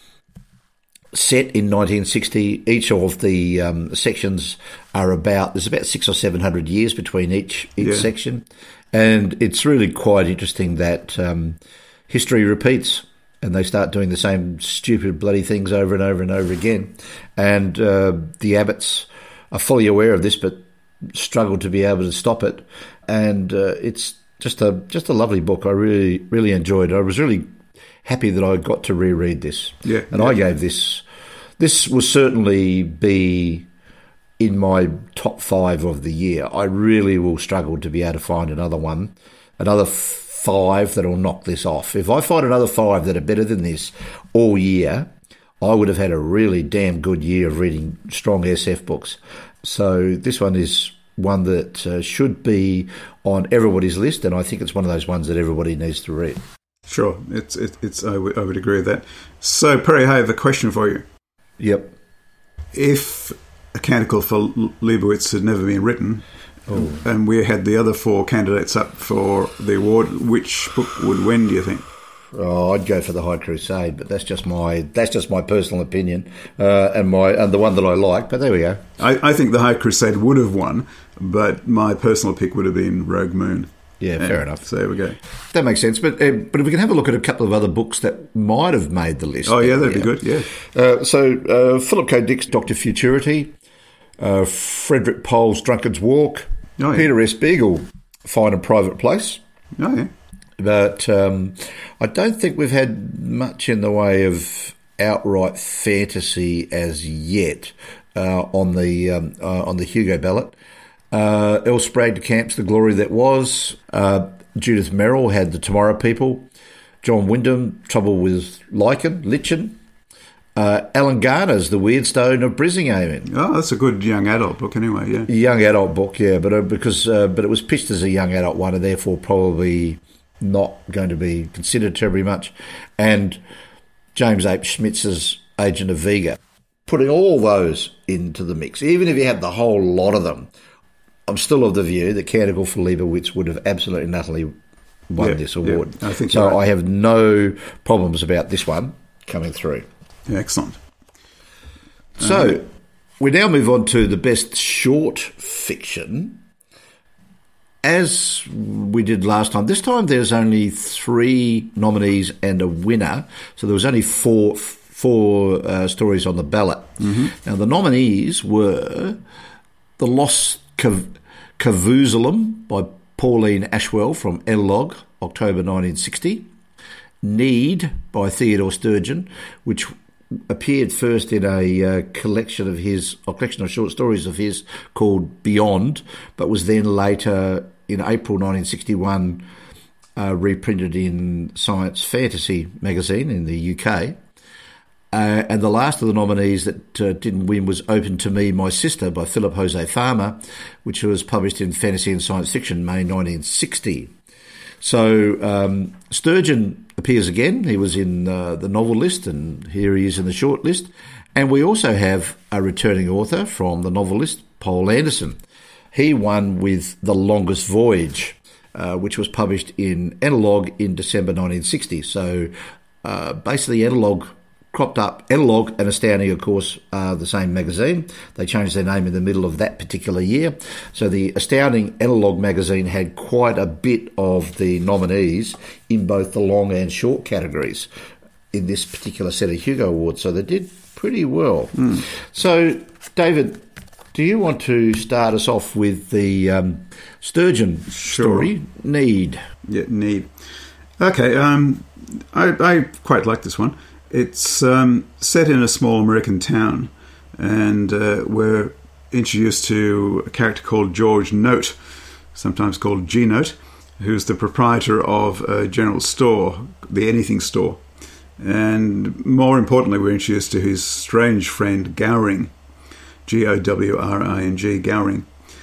set in nineteen sixty. Each of the um, sections are about, there's about six or seven hundred years between each each yeah. section, and it's really quite interesting that um, history repeats, and they start doing the same stupid bloody things over and over and over again. And uh, the abbots are fully aware of this, but struggle to be able to stop it. And uh, it's just a just a lovely book. I really really enjoyed it. I was really happy that I got to reread this. Yeah, and yeah. I gave this. This will certainly be in my top five of the year. I really will struggle to be able to find another one, another five that will knock this off. If I find another five that are better than this all year, I would have had a really damn good year of reading strong S F books. So this one is one that uh, should be on everybody's list, and I think it's one of those ones that everybody needs to read. Sure, it's it, it's. I, w- I would agree with that. So, Perry, I have a question for you. Yep. If A Canticle for Leibowitz had never been written, oh. and we had the other four candidates up for the award, which book would win, do you think? Oh, I'd go for The High Crusade, but that's just my that's just my personal opinion, uh, and my and the one that I like. But there we go. I, I think The High Crusade would have won, but my personal pick would have been Rogue Moon. Yeah, yeah, fair enough. So there we go. That makes sense. But uh, but if we can have a look at a couple of other books that might have made the list. Oh yeah, that'd yeah. be good. Yeah. Uh, so uh, Philip K. Dick's Doctor Futurity, uh, Frederick Pohl's Drunkard's Walk, oh, yeah. Peter S. Beagle, Find a Private Place. Oh yeah. But um, I don't think we've had much in the way of outright fantasy as yet uh, on the um, uh, on the Hugo ballot. Uh, L. Sprague de Camp's The Glory That Was. Uh, Judith Merrill had The Tomorrow People. John Wyndham, Trouble with Lichen, Lichen. uh, Alan Garner's The Weirdstone of Brisingamen. Oh, that's a good young adult book anyway, yeah. Young adult book, yeah, but uh, because uh, but it was pitched as a young adult one and therefore probably not going to be considered terribly much. And James Ape Schmitz's Agent of Vega. Putting all those into the mix, even if you had the whole lot of them, I'm still of the view that Canticle for Leibowitz would have absolutely and utterly won yeah, this award. Yeah, I think so. Right. I have no problems about this one coming through. Yeah, excellent. So um, we now move on to the best short fiction. As we did last time, this time there's only three nominees and a winner, so there was only four. Four uh, stories on the ballot. Mm-hmm. Now, the nominees were The Lost Cav- Cavoozalum by Pauline Ashwell from Elogue, October nineteen sixty. Need by Theodore Sturgeon, which appeared first in a uh, collection of his, a collection of short stories of his called Beyond, but was then later, in April nineteen sixty-one, uh, reprinted in Science Fantasy magazine in the U K. Uh, and the last of the nominees that uh, didn't win was Open to Me, My Sister by Philip Jose Farmer, which was published in Fantasy and Science Fiction, May nineteen sixty. So um, Sturgeon appears again. He was in uh, the novel list, and here he is in the short list. And we also have a returning author from the novel list, Poul Anderson. He won with The Longest Voyage, uh, which was published in Elogue in December nineteen sixty. So uh, basically Elogue cropped up. Elogue and Astounding, of course, are the same magazine. They changed their name in the middle of that particular year. So the Astounding Elogue magazine had quite a bit of the nominees in both the long and short categories in this particular set of Hugo Awards. So they did pretty well. Mm. So, David, do you want to start us off with the um, Sturgeon sure. story, Need? Yeah, Need. Okay, um, I, I quite like this one. It's um, set in a small American town, and uh, we're introduced to a character called George Note, sometimes called G Note, who's the proprietor of a general store, the Anything Store. And more importantly, we're introduced to his strange friend Gowring, G O W R I N G, Gowring.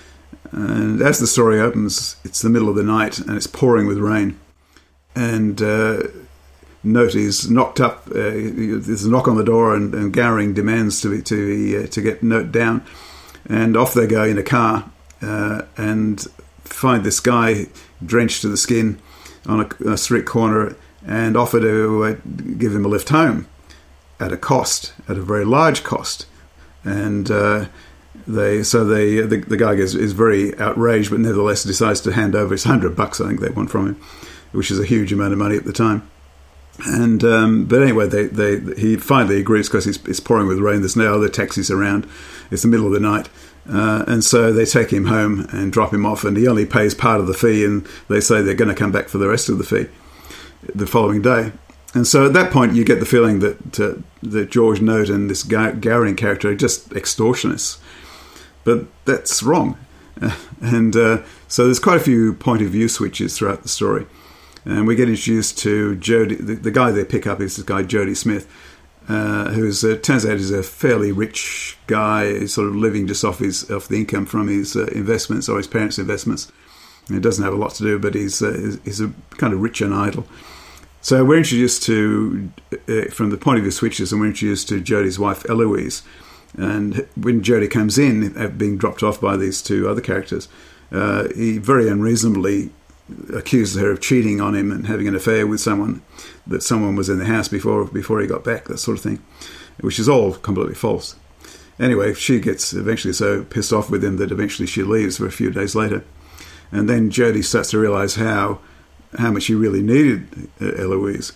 And as the story opens, it's the middle of the night and it's pouring with rain. And uh, Note is knocked up. Uh, there's a knock on the door, and, and Gowring demands to be, to be, uh, to get Note down. And off they go in a car uh, and find this guy drenched to the skin on a, a street corner, and offer to uh, give him a lift home at a cost, at a very large cost. And uh, they so they the, the guy is, is very outraged, but nevertheless decides to hand over his hundred bucks. I think they want from him, which is a huge amount of money at the time. And um, but anyway, they, they he finally agrees because it's, it's pouring with rain. There's no other taxis around. It's the middle of the night, uh, and so they take him home and drop him off. And he only pays part of the fee, and they say they're going to come back for the rest of the fee the following day. And so at that point, you get the feeling that uh, that George Note and this Gowring character are just extortionists. But that's wrong. Uh, and uh, so there's quite a few point of view switches throughout the story. And we get introduced to Jody. The, the guy they pick up is this guy, Jody Smith, uh, who uh, turns out is a fairly rich guy, sort of living just off his off the income from his uh, investments or his parents' investments. And he doesn't have a lot to do, but he's, uh, he's a kind of rich and idle. So we're introduced to, uh, from the point of view switches, and we're introduced to Jody's wife, Eloise. And when Jody comes in, being dropped off by these two other characters, uh, he very unreasonably accuses her of cheating on him and having an affair with someone, that someone was in the house before before he got back, that sort of thing, which is all completely false. Anyway, she gets eventually so pissed off with him that eventually she leaves for a few days later. And then Jody starts to realise how how much he really needed Eloise.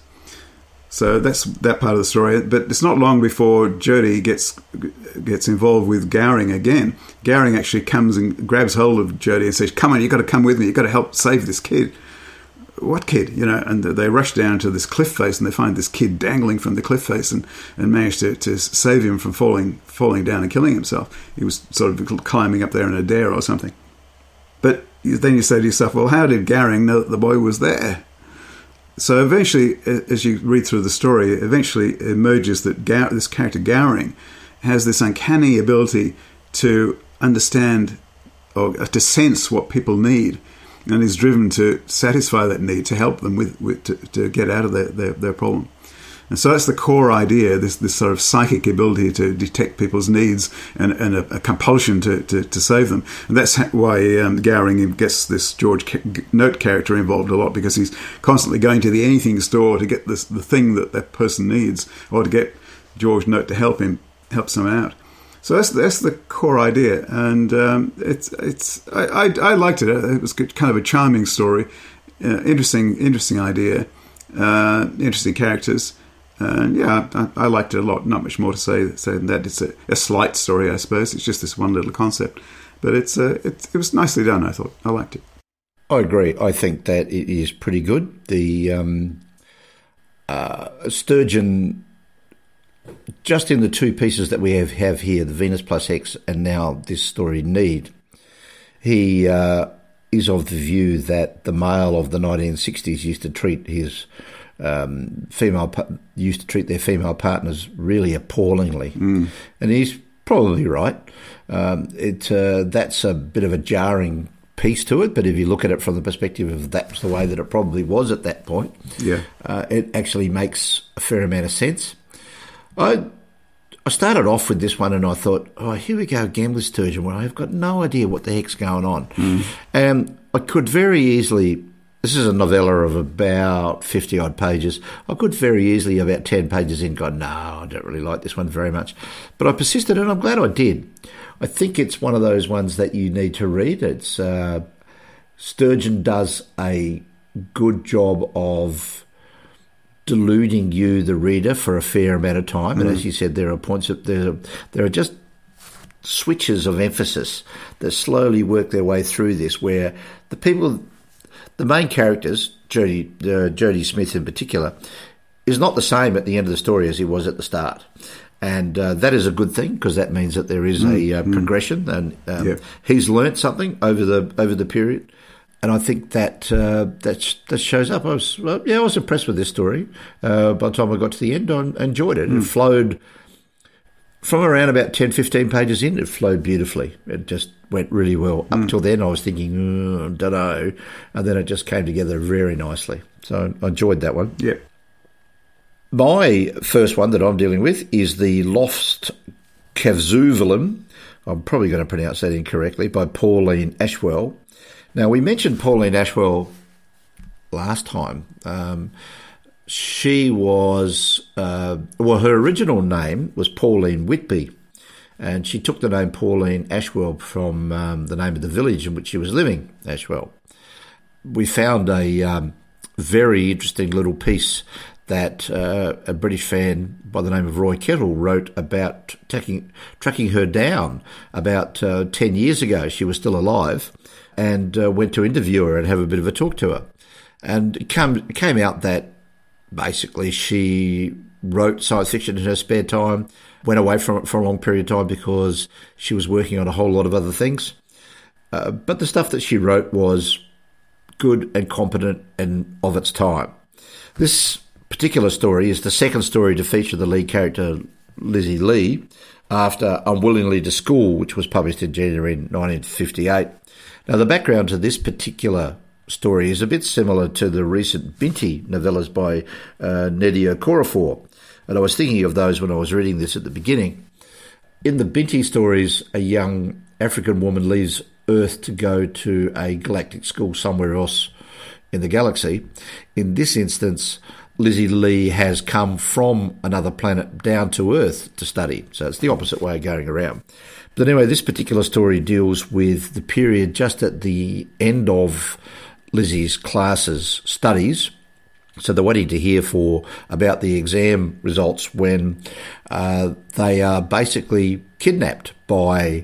So that's that part of the story. But it's not long before Jody gets gets involved with Gowring again. Gowring actually comes and grabs hold of Jody and says, "Come on, you've got to come with me. You've got to help save this kid." What kid? You know, and they rush down to this cliff face and they find this kid dangling from the cliff face and, and manage to, to save him from falling falling down and killing himself. He was sort of climbing up there in a dare or something. But then you say to yourself, well, how did Gowring know that the boy was there? so eventually, as you read through the story, eventually emerges that Gar- this character Gowring has this uncanny ability to understand or to sense what people need, and is driven to satisfy that need, to help them with, with to, to get out of their, their, their problem. And so that's the core idea, this this sort of psychic ability to detect people's needs and, and a, a compulsion to, to, to save them. And that's why um, Gowring gets this George Note character involved a lot, because he's constantly going to the anything store to get this, the thing that that person needs, or to get George Note to help him, helps him out. So that's that's the core idea, and um, it's it's I, I I liked it. It was kind of a charming story, uh, interesting interesting idea, uh, interesting characters. And yeah, I, I liked it a lot. Not much more to say, say than that. It's a, a slight story, I suppose. It's just this one little concept. But it's, uh, it's it was nicely done, I thought. I liked it. I agree. I think that it is pretty good. The um, uh, Sturgeon, just in the two pieces that we have, have here, the Venus Plus X and now this story, Need, he uh, is of the view that the male of the nineteen sixties used to treat his... Um, female used to treat their female partners really appallingly, mm. and he's probably right. Um, it uh, that's a bit of a jarring piece to it, but if you look at it from the perspective of that's the way that it probably was at that point, yeah, uh, it actually makes a fair amount of sense. I I started off with this one and I thought, oh, here we go again with Sturgeon, where I've got no idea what the heck's going on, mm. and I could very easily. This is a novella of about fifty-odd pages. I could very easily, about ten pages in, go, no, I don't really like this one very much. But I persisted, and I'm glad I did. I think it's one of those ones that you need to read. It's uh, Sturgeon does a good job of deluding you, the reader, for a fair amount of time. Mm. And as you said, there are points that there, there are just switches of emphasis that slowly work their way through this, where the people... The main characters, Jodie, uh, Jodie Smith in particular, is not the same at the end of the story as he was at the start. And uh, that is a good thing, because that means that there is mm, a uh, mm. progression, and um, yeah. he's learnt something over the over the period. And I think that uh, that that shows up. I was well, yeah, I was impressed with this story. Uh, by the time I got to the end, I enjoyed it. Mm. It flowed from around about ten, fifteen pages in. It flowed beautifully. It just went really well. Up mm. till then, I was thinking, oh, I don't know, and then it just came together very nicely. So I enjoyed that one. Yeah. My first one that I'm dealing with is the Lost Kavzuvalim. I'm probably going to pronounce that incorrectly, by Pauline Ashwell. Now, we mentioned Pauline Ashwell last time. Um, she was, uh, well, her original name was Pauline Whitby, and she took the name Pauline Ashwell from um, the name of the village in which she was living, Ashwell. We found a um, very interesting little piece that uh, a British fan by the name of Roy Kettle wrote about tracking, tracking her down about uh, ten years ago. She was still alive, and uh, went to interview her and have a bit of a talk to her. And it came, it came out that basically she wrote science fiction in her spare time, went away from it for a long period of time because she was working on a whole lot of other things. Uh, but the stuff that she wrote was good and competent and of its time. This particular story is the second story to feature the lead character Lizzie Lee after Unwillingly to School, which was published in January nineteen fifty-eight. Now, the background to this particular story is a bit similar to the recent Binti novellas by uh, Nnedi Okorafor, and I was thinking of those when I was reading this at the beginning. In the Binti stories, a young African woman leaves Earth to go to a galactic school somewhere else in the galaxy. In this instance, Lizzie Lee has come from another planet down to Earth to study, so it's the opposite way of going around. But anyway, this particular story deals with the period just at the end of Lizzie's classes studies. So they're waiting to hear for about the exam results when uh, they are basically kidnapped by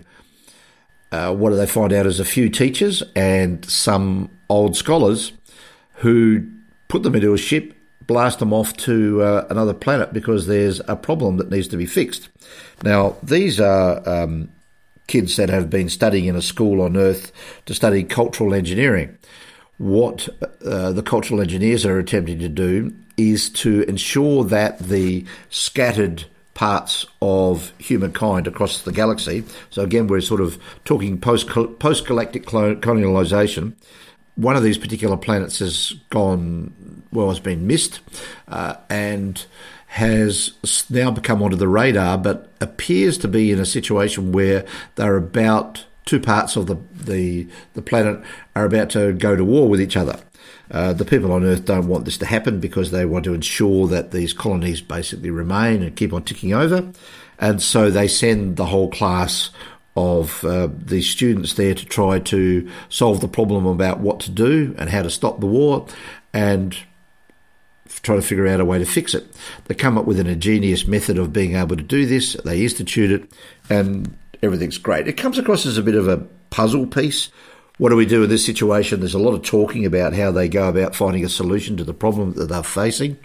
uh, what do they find out as a few teachers and some old scholars who put them into a ship, blast them off to uh, another planet because there's a problem that needs to be fixed. Now, these are um, kids that have been studying in a school on Earth to study cultural engineering. what uh, the cultural engineers are attempting to do is to ensure that the scattered parts of humankind across the galaxy, so again we're sort of talking post post-galactic colonialisation, one of these particular planets has gone, well, has been missed uh, and has now become onto the radar, but appears to be in a situation where they're about, two parts of the, the, the planet are about to go to war with each other. Uh, the people on Earth don't want this to happen because they want to ensure that these colonies basically remain and keep on ticking over. And so they send the whole class of uh, these students there to try to solve the problem about what to do and how to stop the war and try to figure out a way to fix it. They come up with an ingenious method of being able to do this. They institute it and everything's great. It comes across as a bit of a puzzle piece. What do we do in this situation? There's a lot of talking about how they go about finding a solution to the problem that they're facing.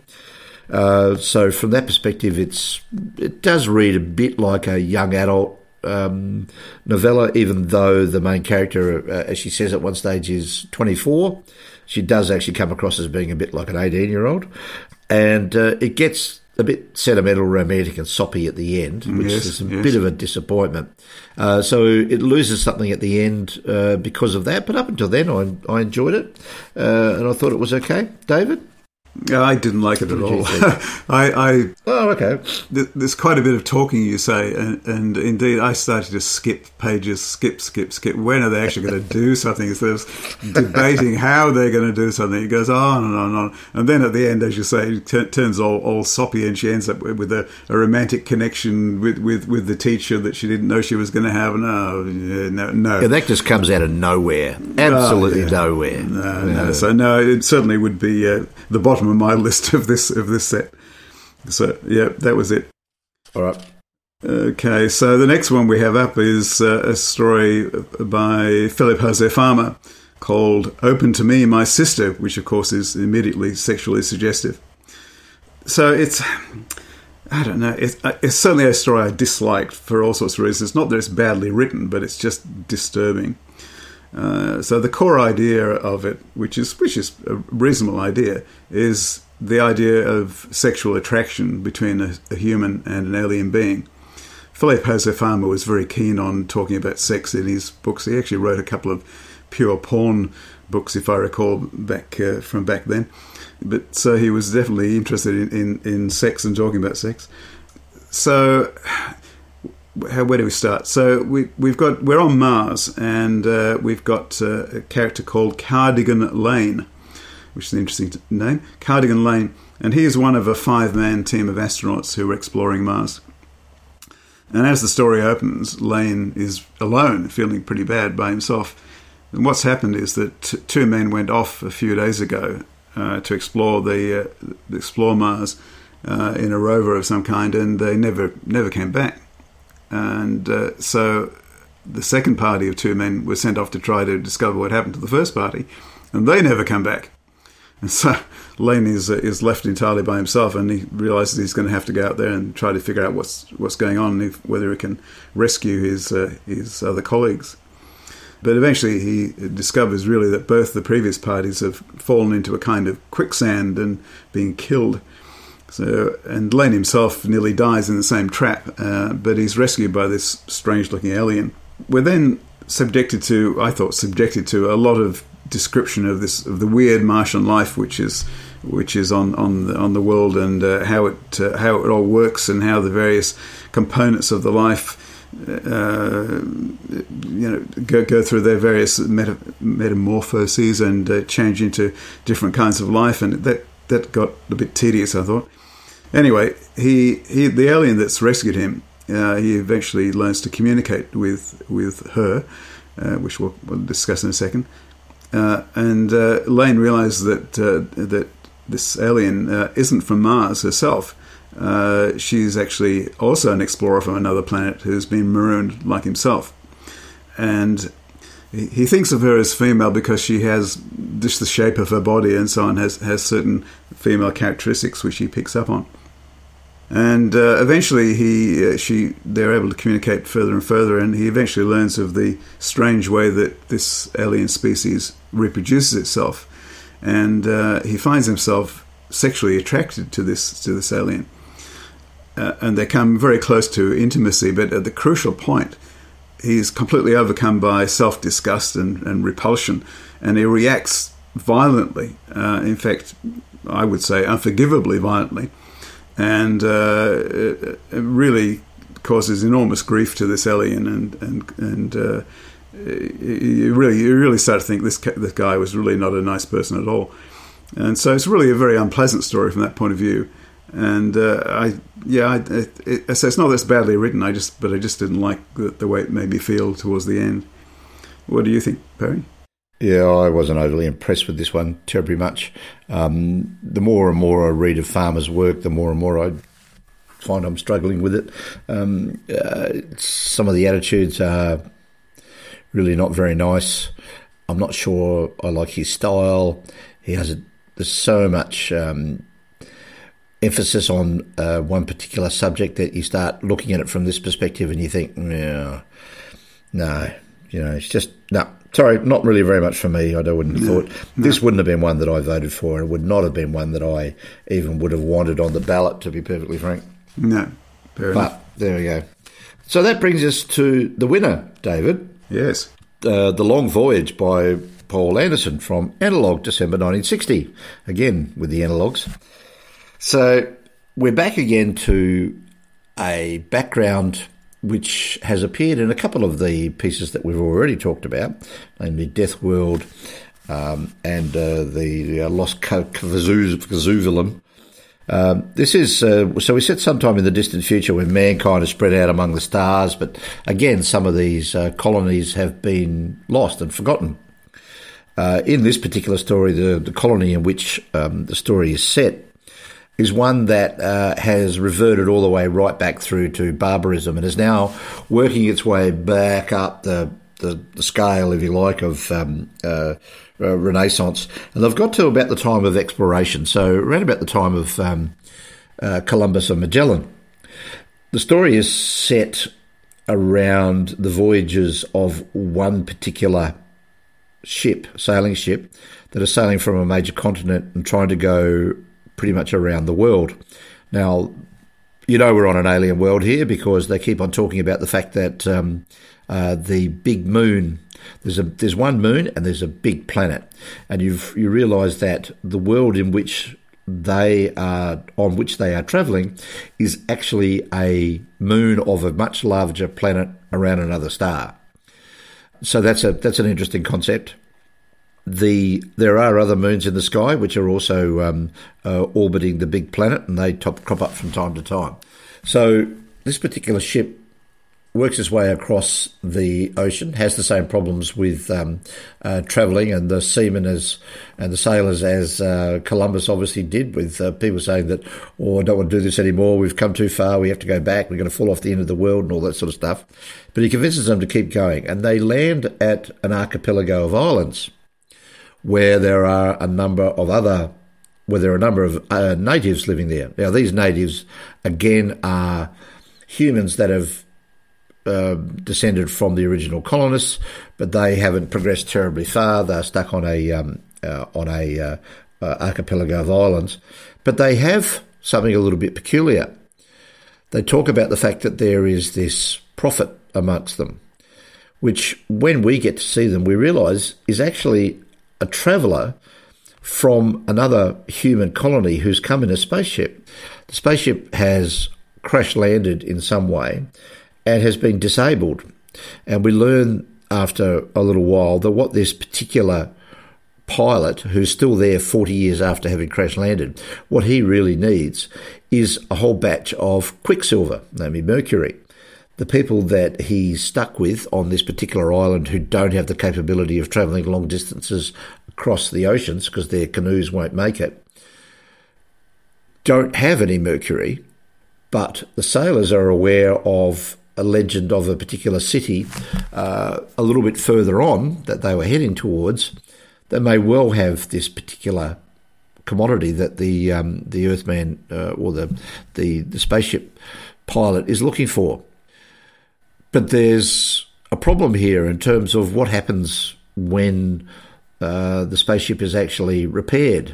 Uh, so from that perspective, it's it does read a bit like a young adult um, novella, even though the main character, uh, as she says at one stage, is twenty-four. She does actually come across as being a bit like an eighteen-year-old. And uh, it gets a bit sentimental, romantic and soppy at the end, which yes, is a yes. bit of a disappointment. Uh, so it loses something at the end uh, because of that. But up until then, I, I enjoyed it uh, and I thought it was okay. David? I didn't like it at all. I, I oh, okay. th- there's quite a bit of talking, you say, and, and indeed I started to skip pages, skip, skip, skip. When are they actually going to do something? Instead of debating how they're going to do something, it goes on and on and on. And then at the end, as you say, it t- turns all, all soppy, and she ends up with a, a romantic connection with, with, with the teacher that she didn't know she was going to have. No, no, no. Yeah, that just comes out of nowhere. Absolutely oh, yeah. nowhere. No, no, no. So no, it certainly would be uh, the bottom of my list of this of this set. So yeah, that was it. All right. Okay, so the next one we have up is uh, a story by Philip Jose Farmer called "Open to Me, My Sister," which of course is immediately sexually suggestive. So it's, I don't know, it's, it's certainly a story I disliked for all sorts of reasons. Not that it's badly written, but it's just disturbing. Uh, so the core idea of it, which is which is a reasonable idea, is the idea of sexual attraction between a, a human and an alien being. Philip Jose Farmer was very keen on talking about sex in his books. He actually wrote a couple of pure porn books, if I recall, back uh, from back then. But so he was definitely interested in, in, in sex and talking about sex. So how, where do we start? So we, we've got we're on Mars, and uh, we've got uh, a character called Cardigan Lane, which is an interesting name, Cardigan Lane, and he is one of a five-man team of astronauts who are exploring Mars. And as the story opens, Lane is alone, feeling pretty bad by himself. And what's happened is that t- two men went off a few days ago uh, to explore the uh, explore Mars uh, in a rover of some kind, and they never never came back. And uh, so the second party of two men were sent off to try to discover what happened to the first party, and they never come back. And so Lane is uh, is left entirely by himself, and he realises he's going to have to go out there and try to figure out what's what's going on, and if, whether he can rescue his uh, his other colleagues. But eventually he discovers really that both the previous parties have fallen into a kind of quicksand and been killed. So, and Lane himself nearly dies in the same trap, uh, but he's rescued by this strange-looking alien. We're then subjected to, I thought, subjected to a lot of description of this of the weird Martian life which is which is on on the, on the world, and uh, how it uh, how it all works, and how the various components of the life uh, you know go go through their various meta, metamorphoses and uh, change into different kinds of life, and that that got a bit tedious, I thought. Anyway, he, he the alien that's rescued him, uh, he eventually learns to communicate with with her, uh, which we'll, we'll discuss in a second. Uh, and uh, Lane realizes that uh, that this alien uh, isn't from Mars herself. Uh, she's actually also an explorer from another planet who's been marooned like himself. And he, he thinks of her as female because she has just the shape of her body and so on, has, has certain female characteristics which he picks up on. And uh, eventually, he, uh, she, they're able to communicate further and further, and he eventually learns of the strange way that this alien species reproduces itself, and uh, he finds himself sexually attracted to this to this alien, uh, and they come very close to intimacy. But at the crucial point, he's completely overcome by self-disgust and, and repulsion, and he reacts violently. Uh, in fact, I would say unforgivably violently. And uh, it really causes enormous grief to this alien, and and and uh, you really you really start to think this this guy was really not a nice person at all, and so it's really a very unpleasant story from that point of view. And uh, I yeah, I, it, it, so it's not that it's badly written. I just but I just didn't like the, the way it made me feel towards the end. What do you think, Perry? Yeah, I wasn't overly impressed with this one terribly much. Um, the more and more I read of Farmer's work, the more and more I find I'm struggling with it. Um, uh, some of the attitudes are really not very nice. I'm not sure I like his style. He has a, there's so much um, emphasis on uh, one particular subject that you start looking at it from this perspective and you think, yeah, no, you know, it's just, no. Sorry, not really very much for me. I wouldn't have no, thought. No. This wouldn't have been one that I voted for, and it would not have been one that I even would have wanted on the ballot, to be perfectly frank. No, fair but enough. There we go. So that brings us to the winner, David. Yes. Uh, The Long Voyage by Paul Anderson from Analog, December nineteen sixty. Again, with the analogues. So we're back again to a background which has appeared in a couple of the pieces that we've already talked about, namely Death World um, and uh, the uh, Lost Kazuvulum. Um, this is, uh, so we set sometime in the distant future when mankind is spread out among the stars, but again, some of these uh, colonies have been lost and forgotten. Uh, in this particular story, the, the colony in which um, the story is set is one that uh, has reverted all the way right back through to barbarism and is now working its way back up the the, the scale, if you like, of um, uh, uh, Renaissance. And they've got to about the time of exploration, so around about the time of um, uh, Columbus and Magellan. The story is set around the voyages of one particular ship, sailing ship, that is sailing from a major continent and trying to go pretty much around the world. Now, you know we're on an alien world here because they keep on talking about the fact that um, uh, the big moon, there's a there's one moon and there's a big planet, and you've you realise that the world in which they are on which they are travelling is actually a moon of a much larger planet around another star. So that's a that's an interesting concept. The there are other moons in the sky which are also um, uh, orbiting the big planet, and they top, crop up from time to time. So this particular ship works its way across the ocean, has the same problems with um, uh, travelling, and the seamen as and the sailors as uh, Columbus obviously did, with uh, people saying that, oh, I don't want to do this anymore, we've come too far, we have to go back, we're going to fall off the end of the world and all that sort of stuff. But he convinces them to keep going, and they land at an archipelago of islands where there are a number of other, where there are a number of uh, natives living there. Now, these natives, again, are humans that have uh, descended from the original colonists, but they haven't progressed terribly far. They're stuck on a um, uh, on a uh, uh, archipelago of islands, but they have something a little bit peculiar. They talk about the fact that there is this prophet amongst them, which, when we get to see them, we realise is actually a traveller from another human colony who's come in a spaceship. The spaceship has crash landed in some way and has been disabled. And we learn after a little while that what this particular pilot, who's still there forty years after having crash landed, what he really needs is a whole batch of quicksilver, namely mercury. The people that he's stuck with on this particular island who don't have the capability of travelling long distances across the oceans because their canoes won't make it, don't have any mercury, but the sailors are aware of a legend of a particular city uh, a little bit further on that they were heading towards that may well have this particular commodity that the um, the Earthman uh, or the, the the spaceship pilot is looking for. But there's a problem here in terms of what happens when uh, the spaceship is actually repaired.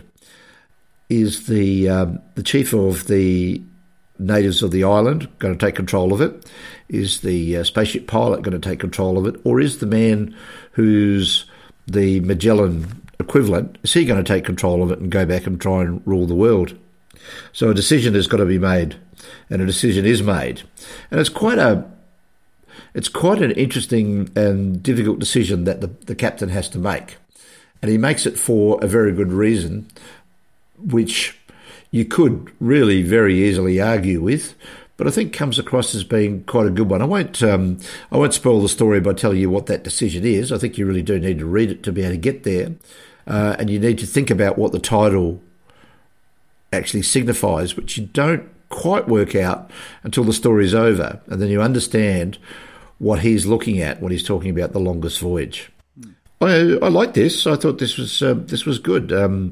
Is the um, the chief of the natives of the island going to take control of it? Is the uh, spaceship pilot going to take control of it? Or is the man who's the Magellan equivalent, is he going to take control of it and go back and try and rule the world? So a decision has got to be made, and a decision is made. And it's quite a it's quite an interesting and difficult decision that the, the captain has to make. And he makes it for a very good reason, which you could really very easily argue with, but I think comes across as being quite a good one. I won't um, I won't spoil the story by telling you what that decision is. I think you really do need to read it to be able to get there, uh, and you need to think about what the title actually signifies, which you don't quite work out until the story's over, and then you understand what he's looking at when he's talking about the longest voyage. Mm. I, I like this. I thought this was uh, this was good. Um,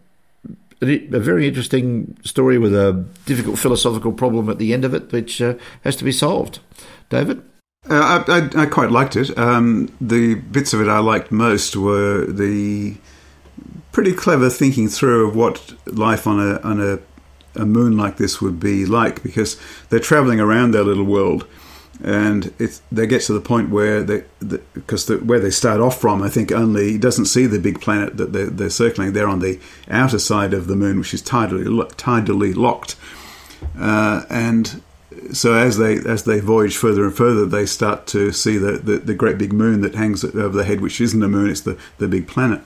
A very interesting story with a difficult philosophical problem at the end of it, which uh, has to be solved. David? Uh, I, I, I quite liked it. Um, the bits of it I liked most were the pretty clever thinking through of what life on a on a, a moon like this would be like, because they're travelling around their little world. And it, they get to the point where they, because the, where they start off from, I think only doesn't see the big planet that they're, they're circling. They're on the outer side of the moon, which is tidally tidally locked. Uh, and so as they as they voyage further and further, they start to see the, the, the great big moon that hangs over their head, which isn't a moon; it's the, the big planet.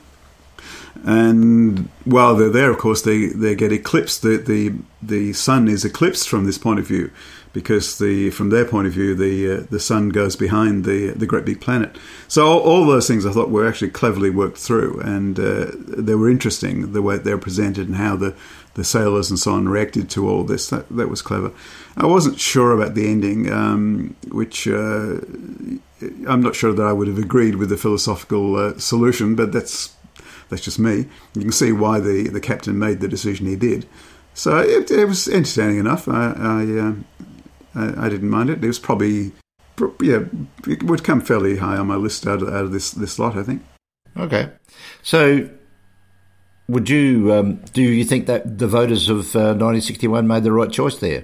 And while they're there, of course, they, they get eclipsed. The, the the sun is eclipsed from this point of view, because the from their point of view, the uh, the sun goes behind the the great big planet. So all, all those things I thought were actually cleverly worked through, and uh, they were interesting the way they were presented and how the, the sailors and so on reacted to all this. That that was clever. I wasn't sure about the ending, um, which uh, I'm not sure that I would have agreed with the philosophical uh, solution, but that's that's just me. You can see why the, the captain made the decision he did. So it, it was entertaining enough. I I, uh, I I didn't mind it. It was probably, yeah, it would come fairly high on my list out of, out of this, this lot, I think. Okay. So would you, um, do you think that the voters of uh, nineteen sixty-one made the right choice there?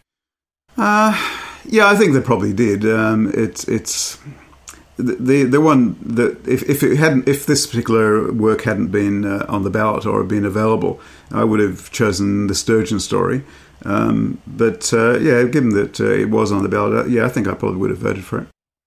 Uh, yeah, I think they probably did. Um, it's it's the the one that if, if it hadn't if this particular work hadn't been uh, on the ballot or been available, I would have chosen the Sturgeon story. Um, but uh, yeah, given that uh, it was on the ballot, uh, yeah, I think I probably would have voted for it.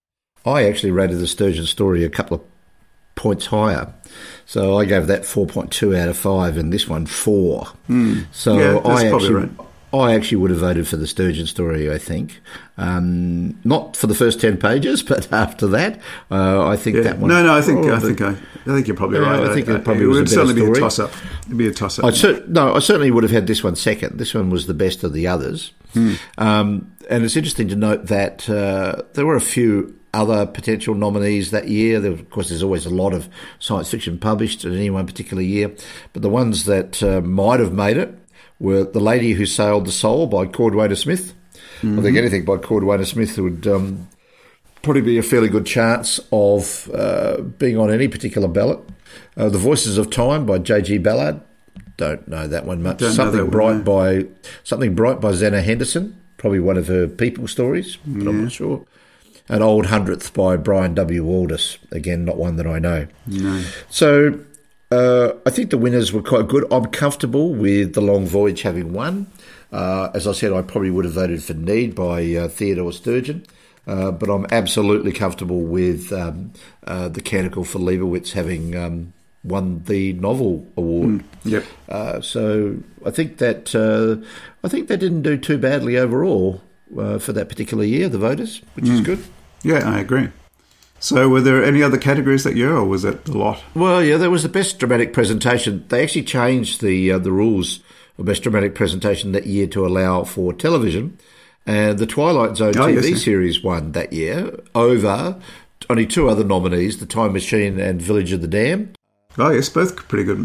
I actually rated the Sturgeon story a couple of points higher, so I gave that four point two out of five, and this one four. Mm. So yeah, that's I probably actually. Right. I actually would have voted for the Sturgeon story, I think. Um, not for the first ten pages, but after that, uh, I think yeah. that one... No, no, I think oh, I think I, I think you're probably yeah, right. I think I, it probably it was would a better certainly story. be a toss-up. It'd be a toss-up. I'd cer- no, I certainly would have had this one second. This one was the best of the others. Hmm. Um, and it's interesting to note that uh, there were a few other potential nominees that year. There, of course, there's always a lot of science fiction published in any one particular year. But the ones that uh, might have made it were The Lady Who Sailed the Soul by Cordwainer Smith. Mm-hmm. I think anything by Cordwainer Smith would um, probably be a fairly good chance of uh, being on any particular ballot. Uh, the Voices of Time by J G Ballard. Don't know that one much. Don't Something that Bright one, no. by Something Bright by Zana Henderson. Probably one of her people stories, but yeah. I'm not sure. An Old Hundredth by Brian W. Aldiss. Again, not one that I know. No. So... Uh, I think the winners were quite good. I'm comfortable with The Long Voyage having won. Uh, as I said, I probably would have voted for Need by uh, Theodore Sturgeon, uh, but I'm absolutely comfortable with um, uh, The Canticle for Leibowitz having um, won the novel award. Mm, yep. Uh, so I think that uh, I think they didn't do too badly overall uh, for that particular year, the voters, which mm. is good. Yeah, I agree. So were there any other categories that year, or was that the lot? Well, yeah, there was the Best Dramatic Presentation. They actually changed the uh, the rules of Best Dramatic Presentation that year to allow for television. And the Twilight Zone oh, T V yes, yes. series won that year over only two other nominees, The Time Machine and Village of the Damned. Oh, yes, both pretty good.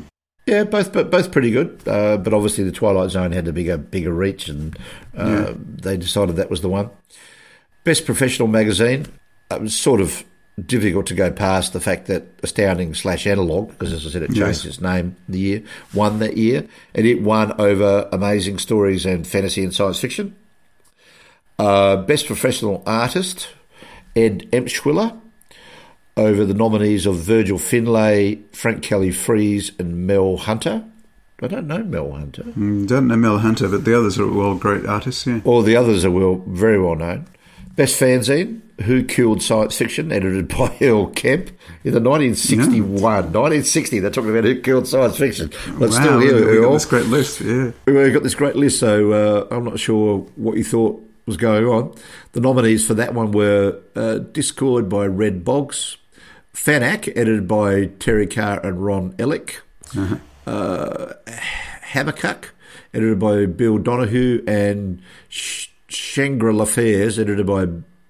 Yeah, both but both pretty good. Uh, but obviously, the Twilight Zone had a bigger bigger reach, and uh, yeah. they decided that was the one. Best professional magazine. It was sort of difficult to go past the fact that Astounding slash Analog, because as I said, it changed yes. its name the year, won that year, and it won over Amazing Stories and Fantasy and Science Fiction. Uh, Best Professional Artist, Ed Emshwiller, over the nominees of Virgil Finlay, Frank Kelly Freeze, and Mel Hunter. I don't know Mel Hunter. Mm, don't know Mel Hunter, but the others are all great artists, yeah. All the others are well, very well known. Best Fanzine, Who Killed Science Fiction, edited by Earl Kemp in the nineteen sixty-one. Yeah. nineteen sixty, they're talking about Who Killed Science Fiction. But wow, still here, we've Earl. got this great list, yeah. We've got this great list, so uh, I'm not sure what you thought was going on. The nominees for that one were uh, Discord by Red Boggs, Fanak, edited by Terry Carr and Ron Ellick, uh-huh. uh, Habakkuk, edited by Bill Donahue, and Sh- Shangri-La Fairs, edited by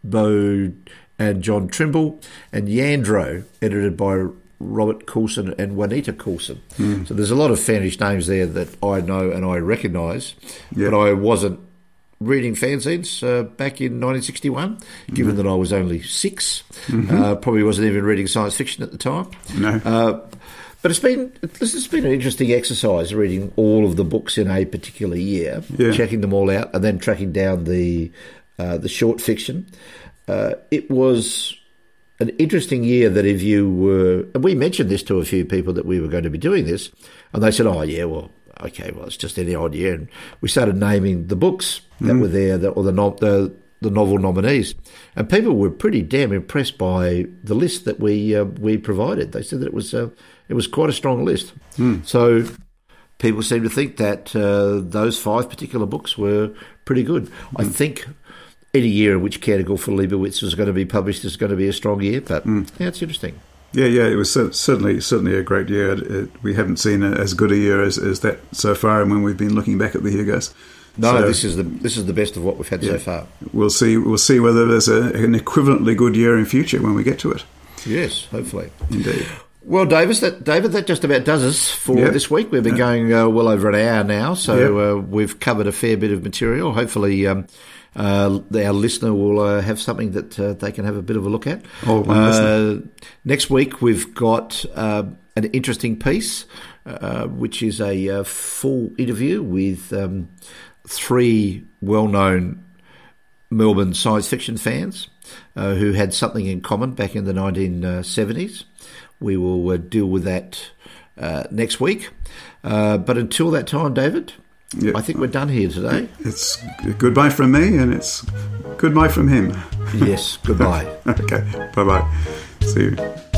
Bo and John Trimble, and Yandro, edited by Robert Coulson and Juanita Coulson. Mm. So there's a lot of Spanish names there that I know and I recognise, yep. but I wasn't reading fanzines uh, back in nineteen sixty-one, given mm-hmm. that I was only six. Mm-hmm. Uh, probably wasn't even reading science fiction at the time. No. Uh, but it's been this has been an interesting exercise, reading all of the books in a particular year, yeah. checking them all out, and then tracking down the uh, the short fiction. Uh, it was an interesting year that if you were... And we mentioned this to a few people that we were going to be doing this, and they said, oh, yeah, well, okay, well, it's just any odd year. And we started naming the books that mm. were there, that, or the, no, the the novel nominees. And people were pretty damn impressed by the list that we uh, we provided. They said that it was uh, it was quite a strong list. Mm. So people seem to think that uh, those five particular books were pretty good. Mm. I think any year in which Canticle for Leibowitz was going to be published is going to be a strong year, but mm. yeah, it's interesting. Yeah, yeah, it was certainly certainly a great year. It, it, we haven't seen a, as good a year as, as that so far, and when we've been looking back at the Hugos. No, so, this is the this is the best of what we've had yeah, so far. We'll see. We'll see whether there's a, an equivalently good year in future when we get to it. Yes, hopefully. Indeed. Well, Davis, that David, that just about does us for yeah. this week. We've been yeah. going uh, well over an hour now, so yeah. uh, we've covered a fair bit of material. Hopefully, um, uh, our listener will uh, have something that uh, they can have a bit of a look at. Oh, one uh, next week, we've got uh, an interesting piece, uh, which is a uh, full interview with um, three well-known Melbourne science fiction fans uh, who had something in common back in the nineteen seventies. We will uh, deal with that uh, next week. Uh, but until that time, David, yep. I think we're done here today. It's goodbye from me, and it's goodbye from him. Yes, goodbye. Okay, bye-bye. See you.